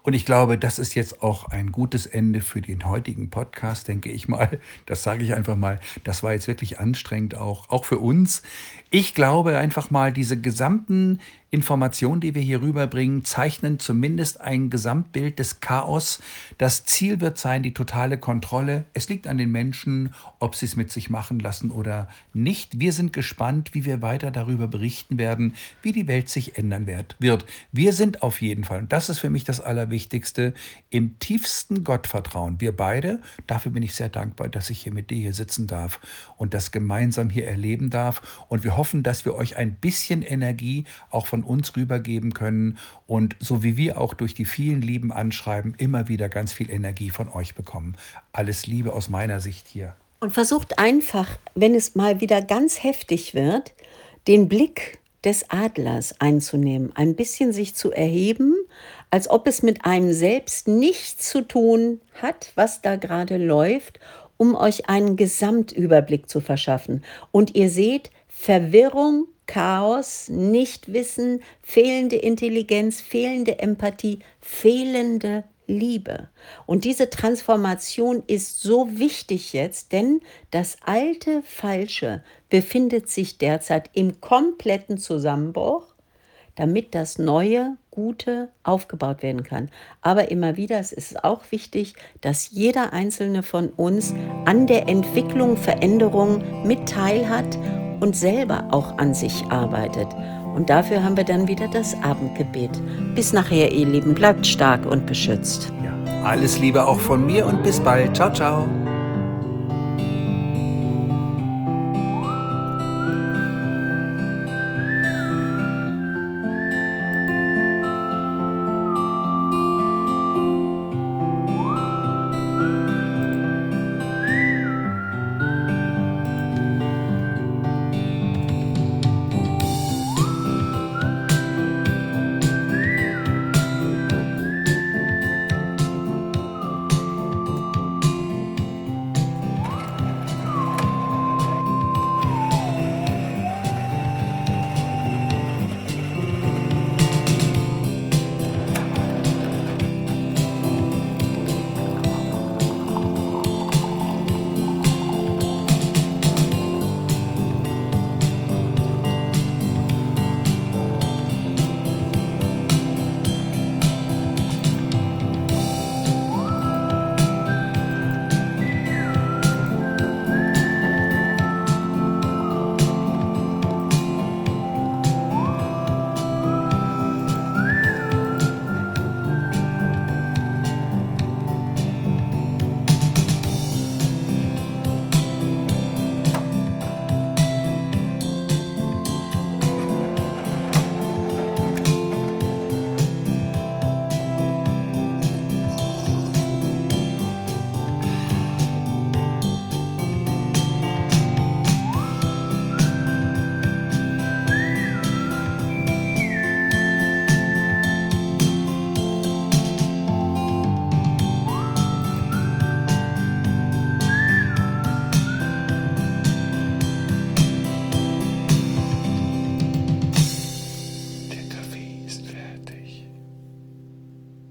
Und ich glaube, das ist jetzt auch ein gutes Ende für den heutigen Podcast, denke ich mal. Das sage ich einfach mal. Das war jetzt wirklich anstrengend auch, auch für uns. Ich glaube einfach mal, diese gesamten Informationen, die wir hier rüberbringen, zeichnen zumindest ein Gesamtbild des Chaos. Das Ziel wird sein, die totale Kontrolle. Es liegt an den Menschen, ob sie es mit sich machen lassen oder nicht. Wir sind gespannt, wie wir weiter darüber berichten werden, wie die Welt sich ändern wird. Wir sind auf jeden Fall, und das ist für mich das Allerwichtigste, im tiefsten Gottvertrauen. Wir beide, dafür bin ich sehr dankbar, dass ich hier mit dir hier sitzen darf und das gemeinsam hier erleben darf. Und wir hoffen, dass wir euch ein bisschen Energie auch von uns rübergeben können und so wie wir auch durch die vielen lieben Anschreiben immer wieder ganz viel Energie von euch bekommen. Alles Liebe aus meiner Sicht hier. Und versucht einfach, wenn es mal wieder ganz heftig wird, den Blick des Adlers einzunehmen, ein bisschen sich zu erheben, als ob es mit einem selbst nichts zu tun hat, was da gerade läuft, um euch einen Gesamtüberblick zu verschaffen. Und ihr seht, Verwirrung, Chaos, Nichtwissen, fehlende Intelligenz, fehlende Empathie, fehlende Liebe. Und diese Transformation ist so wichtig jetzt, denn das alte Falsche befindet sich derzeit im kompletten Zusammenbruch, damit das neue, Gute aufgebaut werden kann. Aber immer wieder, es ist auch wichtig, dass jeder Einzelne von uns an der Entwicklung, Veränderung mit teilhat und selber auch an sich arbeitet. Und dafür haben wir dann wieder das Abendgebet. Bis nachher, ihr Lieben, bleibt stark und beschützt. Ja, alles Liebe auch von mir und bis bald. Ciao, ciao.